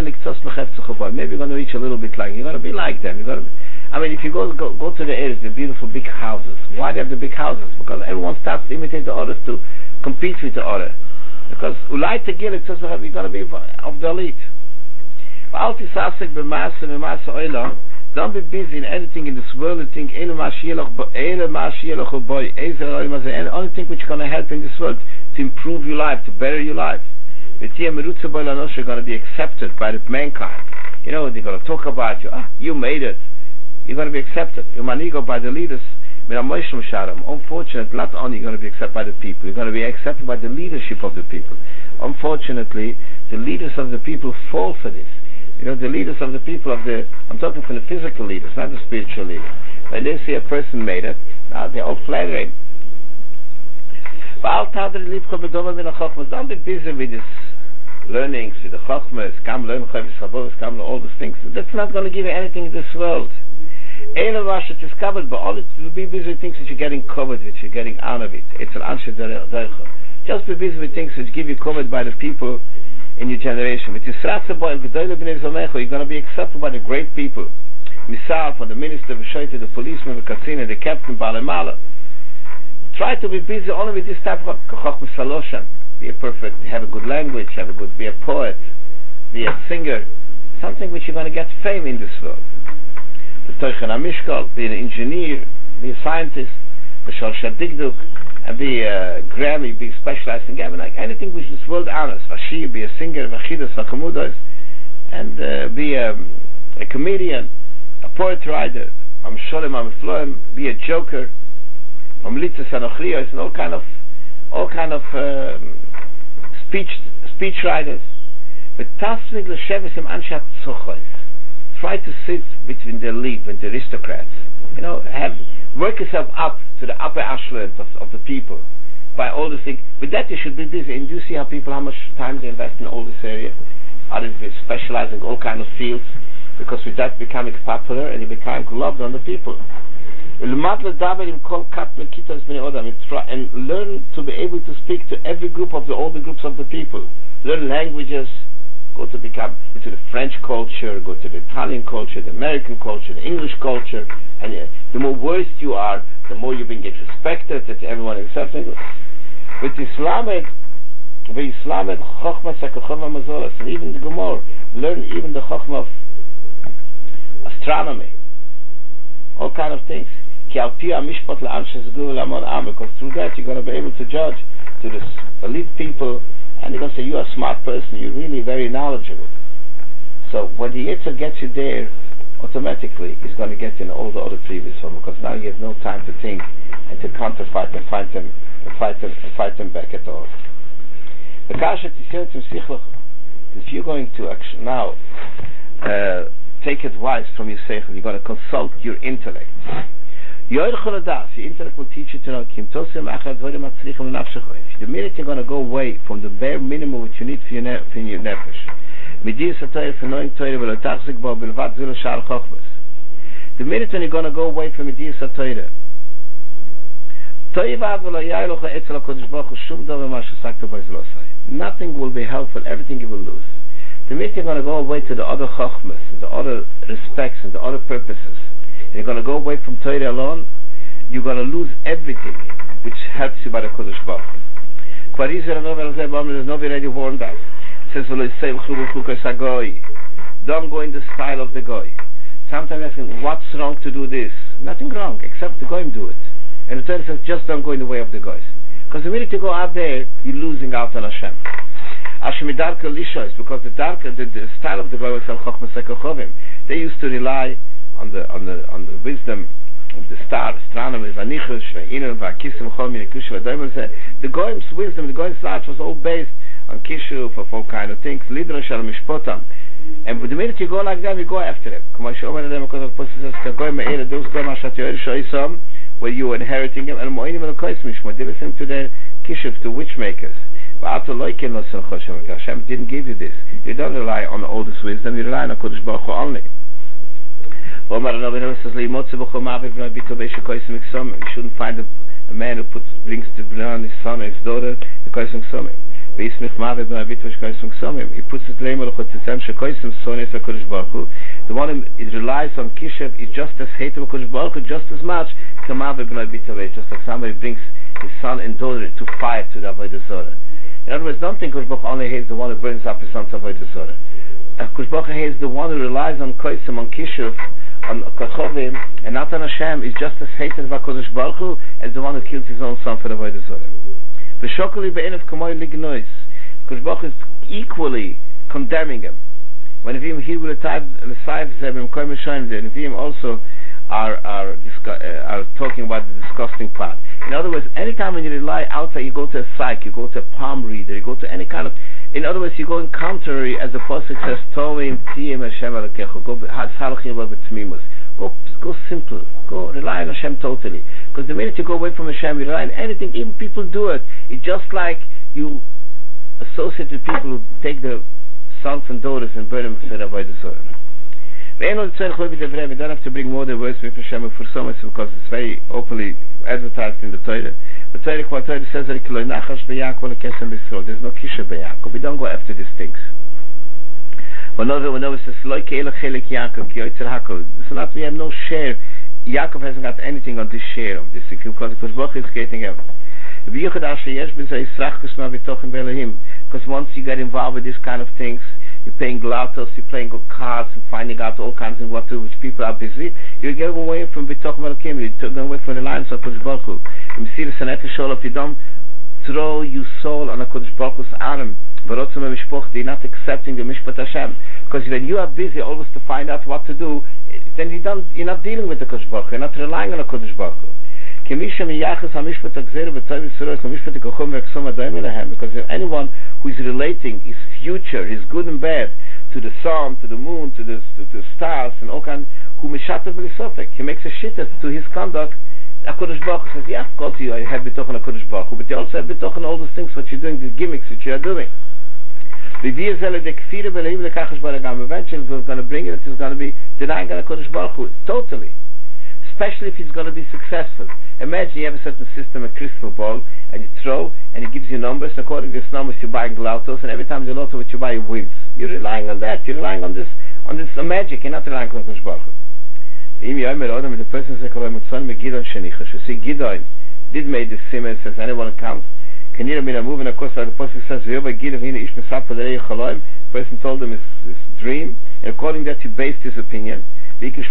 you're going to reach a little bit like, you're going to be like them. If you go to the areas, the beautiful big houses. Why they have the big houses? Because everyone starts to imitate the others to compete with the other. Because you're going to be of the elite. Don't be busy in anything in this world and think the only thing which is going to help in this world to improve your life, to better your life. You're going to be accepted by the mankind. They're going to talk about you. You made it. You're going to be accepted. By the leaders. Unfortunately, not only you're going to be accepted by the people, you're going to be accepted by the leadership of the people. Unfortunately, the leaders of the people fall for this. The leaders of the people I'm talking from the physical leaders, not the spiritual leaders. When they see a person made it, now they're all flattering. Don't be busy with this learnings, with the chokhmas, come learn all these things. That's not going to give you anything in this world. Is covered, but all it will be busy with things that you're getting covered with, you're getting out of it. It's an answer. Just be busy with things which give you covered by the people in your generation. With you're going to be accepted by the great people. Misal, from the minister, the policeman, the casino, the captain, Balamala. Try to be busy only with this type of chokhmas saloshan. Be a perfect, have a good language, be a poet, be a singer, something which you're going to get fame in this world. Be an engineer, be a scientist, and be a Grammy, be specialized in Grammy, like anything which this world honors. Be a singer, and be a comedian, a poet writer, be a joker, and all kind of speech writers. But try to sit between the elite and the aristocrats. Work yourself up to the upper echelons of the people. by all the things. With that you should be busy. And you see how much time they invest in all this area. How they specialize in all kind of fields, because with that becoming popular and you become loved on the people. And learn to be able to speak to every group of all the groups of the people. Learn languages. Go to become to the French culture, go to the Italian culture, the American culture, the English culture, and the more versed you are, the more you get respected, that everyone accepts it. With Islam, Chochma Sakachoma Mazolas, and even the Gemara, learn even the Chochma of astronomy, all kind of things. Because through that you're going to be able to judge to the elite people, and they're going to say you're a smart person, you're really very knowledgeable. So when the Yetzer gets you there, automatically he's going to get you in all the other previous ones, because now you have no time to think and to counterfight and fight them back at all. If you're going to now take advice from your seichel, you're going to consult your intellect. Your intellect will teach you to know. The minute you're going to go away from the bare minimum which you need for your nefesh, the minute when you're going to go away from Mediyas HaTorah, nothing will be helpful, everything you will lose. The minute you're going to go away to the other chokhmas, the other respects and the other purposes, and you're going to go away from Torah alone, you're going to lose everything which helps you by the Kodesh Baruch Hu. There's nobody already warned us. It says, don't go in the style of the Goy. Sometimes asking, what's wrong to do this? Nothing wrong, except the Goyim do it. And the Torah says, just don't go in the way of the Goys. Because the minute you go out there, you're losing out on Hashem. Because the style of the Goy was Chochma Sekochovim. They used to rely on the wisdom of the star, astronomy, Vanichush, Va'inim, Vakisim, Chomi, Nekush, Vadoimel. The Goyim's wisdom, the Goyim's knowledge was all based on Kishuv, of all kind of things, Lidra Shal Mishpotam. And the minute you go like them, you go after them. Those Goyim where you are inheriting them, and Mo'inim and Koismishma, they listen to their Kishuv, to witchmakers. Hashem didn't give you this. You don't rely on all this wisdom, you rely on Kodesh Baruch Hu only. You shouldn't find a man who brings the blood his son or his daughter the Koisem Ksomim. He puts it the one who relies on Kishev is just as hated Kodesh Baruch Hu, just as much just like somebody brings his son and daughter to fire to the Avodah Zorah. In other words, don't think Kodesh Baruch Hu only hates the one who burns up his son's Avodah Zorah. Kodesh Baruch Hu hates the one who relies on Koisem, on Kishuv, on Kachovim, and not on Hashem, is just as hated by Kodesh Baruch Hu as the one who kills his own son for the Avodah Zorah. Kodesh Baruch Hu is equally condemning him. When Nevi'im here will the Nevi'im also are talking about the disgusting part. In other words, anytime when you rely outside, you go to a psych, you go to a palm reader, you go to any kind of. In other words, you go in contrary, as the Pasuk says, Tovim Tiyim Hashem Elokecha. Go simple. Go rely on Hashem totally. Because the minute you go away from Hashem, you rely on anything. Even people do it. It's just like you associate with people who take their sons and daughters and burn them for the Avodah Zorah. We don't have to bring more than words with Hashem for so much, because it's very openly advertised in the Torah. The Torah says there's no kisha b'Yaakov. We don't go after these things. Whenever it says it's not, we have no share. Yaakov hasn't got anything on this share of this, because Baruch is creating him. Because once you get involved with these kind of things, you're playing glottos, you're playing cards and finding out all kinds of what to, which people are busy, you get away from B'toch Melachim, you turn away from the lines of Kodesh Baruch Hu. If you don't throw your soul on a Kodesh Baruch Hu's arm, you're not accepting the Mishpat Hashem. Because when you are busy always to find out what to do, then you're not dealing with the Kodesh Baruch Hu, you're not relying on the Kodesh Baruch Hu. Because anyone who is relating his future, his good and bad, to the sun, to the moon, to the stars, and all kinds, he makes a shittas to his conduct, HaKadosh Baruch Hu says, yeah, of course you have bitochen HaKadosh Baruch Hu, but you also have bitochen all those things what you're doing, these gimmicks which you are doing. Eventually we're going to bring it, it's going to be denying HaKadosh Baruch Hu, totally. Especially if it's going to be successful. Imagine you have a certain system, a crystal ball, and you throw, and it gives you numbers, and according to these numbers you're buying lottos, and every time the lotto which you buy wins. You're relying on that, you're relying on this magic, you're not relying on HaKadosh Baruch Hu. If the person says, you see, Gidon did make this simon, says anyone who comes, can you mean a move, and of course the person says, the person told him his dream, and according to that he based his opinion. So you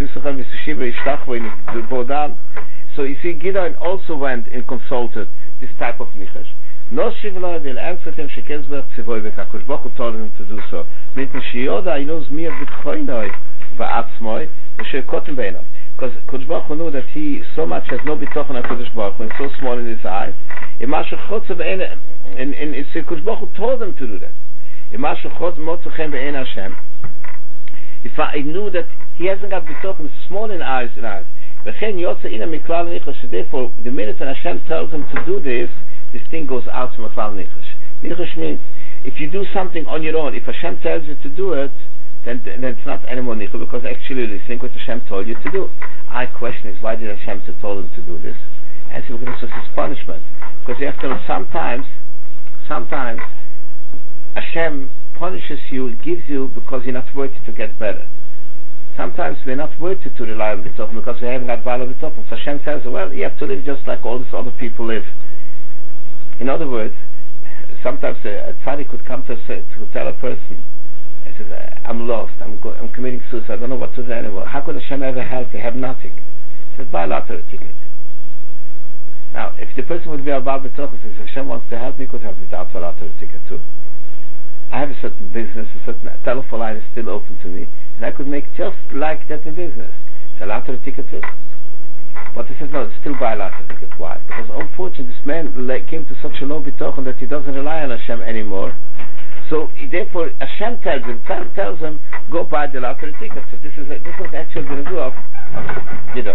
see, Gidon also went and consulted this type of nichash. No Shivla will answer him, Shekelsberg Tzivoy Bekakosh Baruch Hu told him to do so. Mit Mashiyoda, he knows me a bit choinoi, Ba'atzmoi, Shekotim Beinov. Because Kodesh Baruch Hu knew that he so much has no bitochen on Kodesh Baruch Hu and so small in his eyes. Kodesh Baruch Hu told him to do that. If I knew that he hasn't got bitochen small in eyes, therefore the minute when Hashem tells him to do this thing goes out from a klal nichash. Nichash means if you do something on your own, if Hashem tells you to do it, then it's not anymore nichash, because actually you think what Hashem told you to do. My question is, why did Hashem told him to do this? And so because this is punishment. Because you have to know, sometimes Hashem punishes you, gives you because you're not worthy to get better. Sometimes we're not worthy to rely on bitochen because we haven't got bala bitochen. So Hashem says, well, you have to live just like all these other people live. In other words, sometimes a tzaddik could come to tell a person, he says, I'm lost, I'm committing suicide, I don't know what to do anymore. How could Hashem ever help you? I have nothing. He says, buy a lottery ticket. Now, if the person would be a Baal B'toch, says, Hashem wants to help me, he could help me without a lottery ticket too. I have a certain business, a certain telephone line is still open to me, and I could make just like that in business. It's a lottery ticket too. But he says, no, still buy a lottery ticket. Why? Because unfortunately this man came to such a low bitochen that he doesn't rely on Hashem anymore. So therefore Hashem tells him, go buy the lottery ticket. So this is actually the review of Gidon.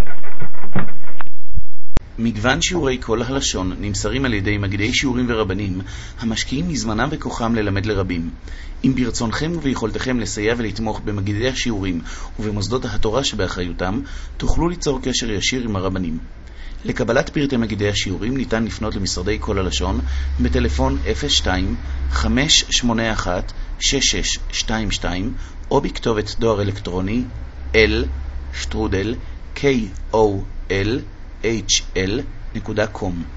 מגוון שיעורי כל הלשון נמסרים על ידי מגידי שיעורים ורבנים המשקיעים מזמנם וכוחם ללמד לרבים. אם ברצונכם וביכולתכם לסייע ולתמוך במגידי השיעורים ובמוסדות התורה שבאחריותם, תוכלו ליצור קשר ישיר עם הרבנים. לקבלת פרטי מגידי השיעורים ניתן לפנות למשרדי כל הלשון בטלפון 02-581-6622 או בכתובת דואר אלקטרוני l@kol.hl.com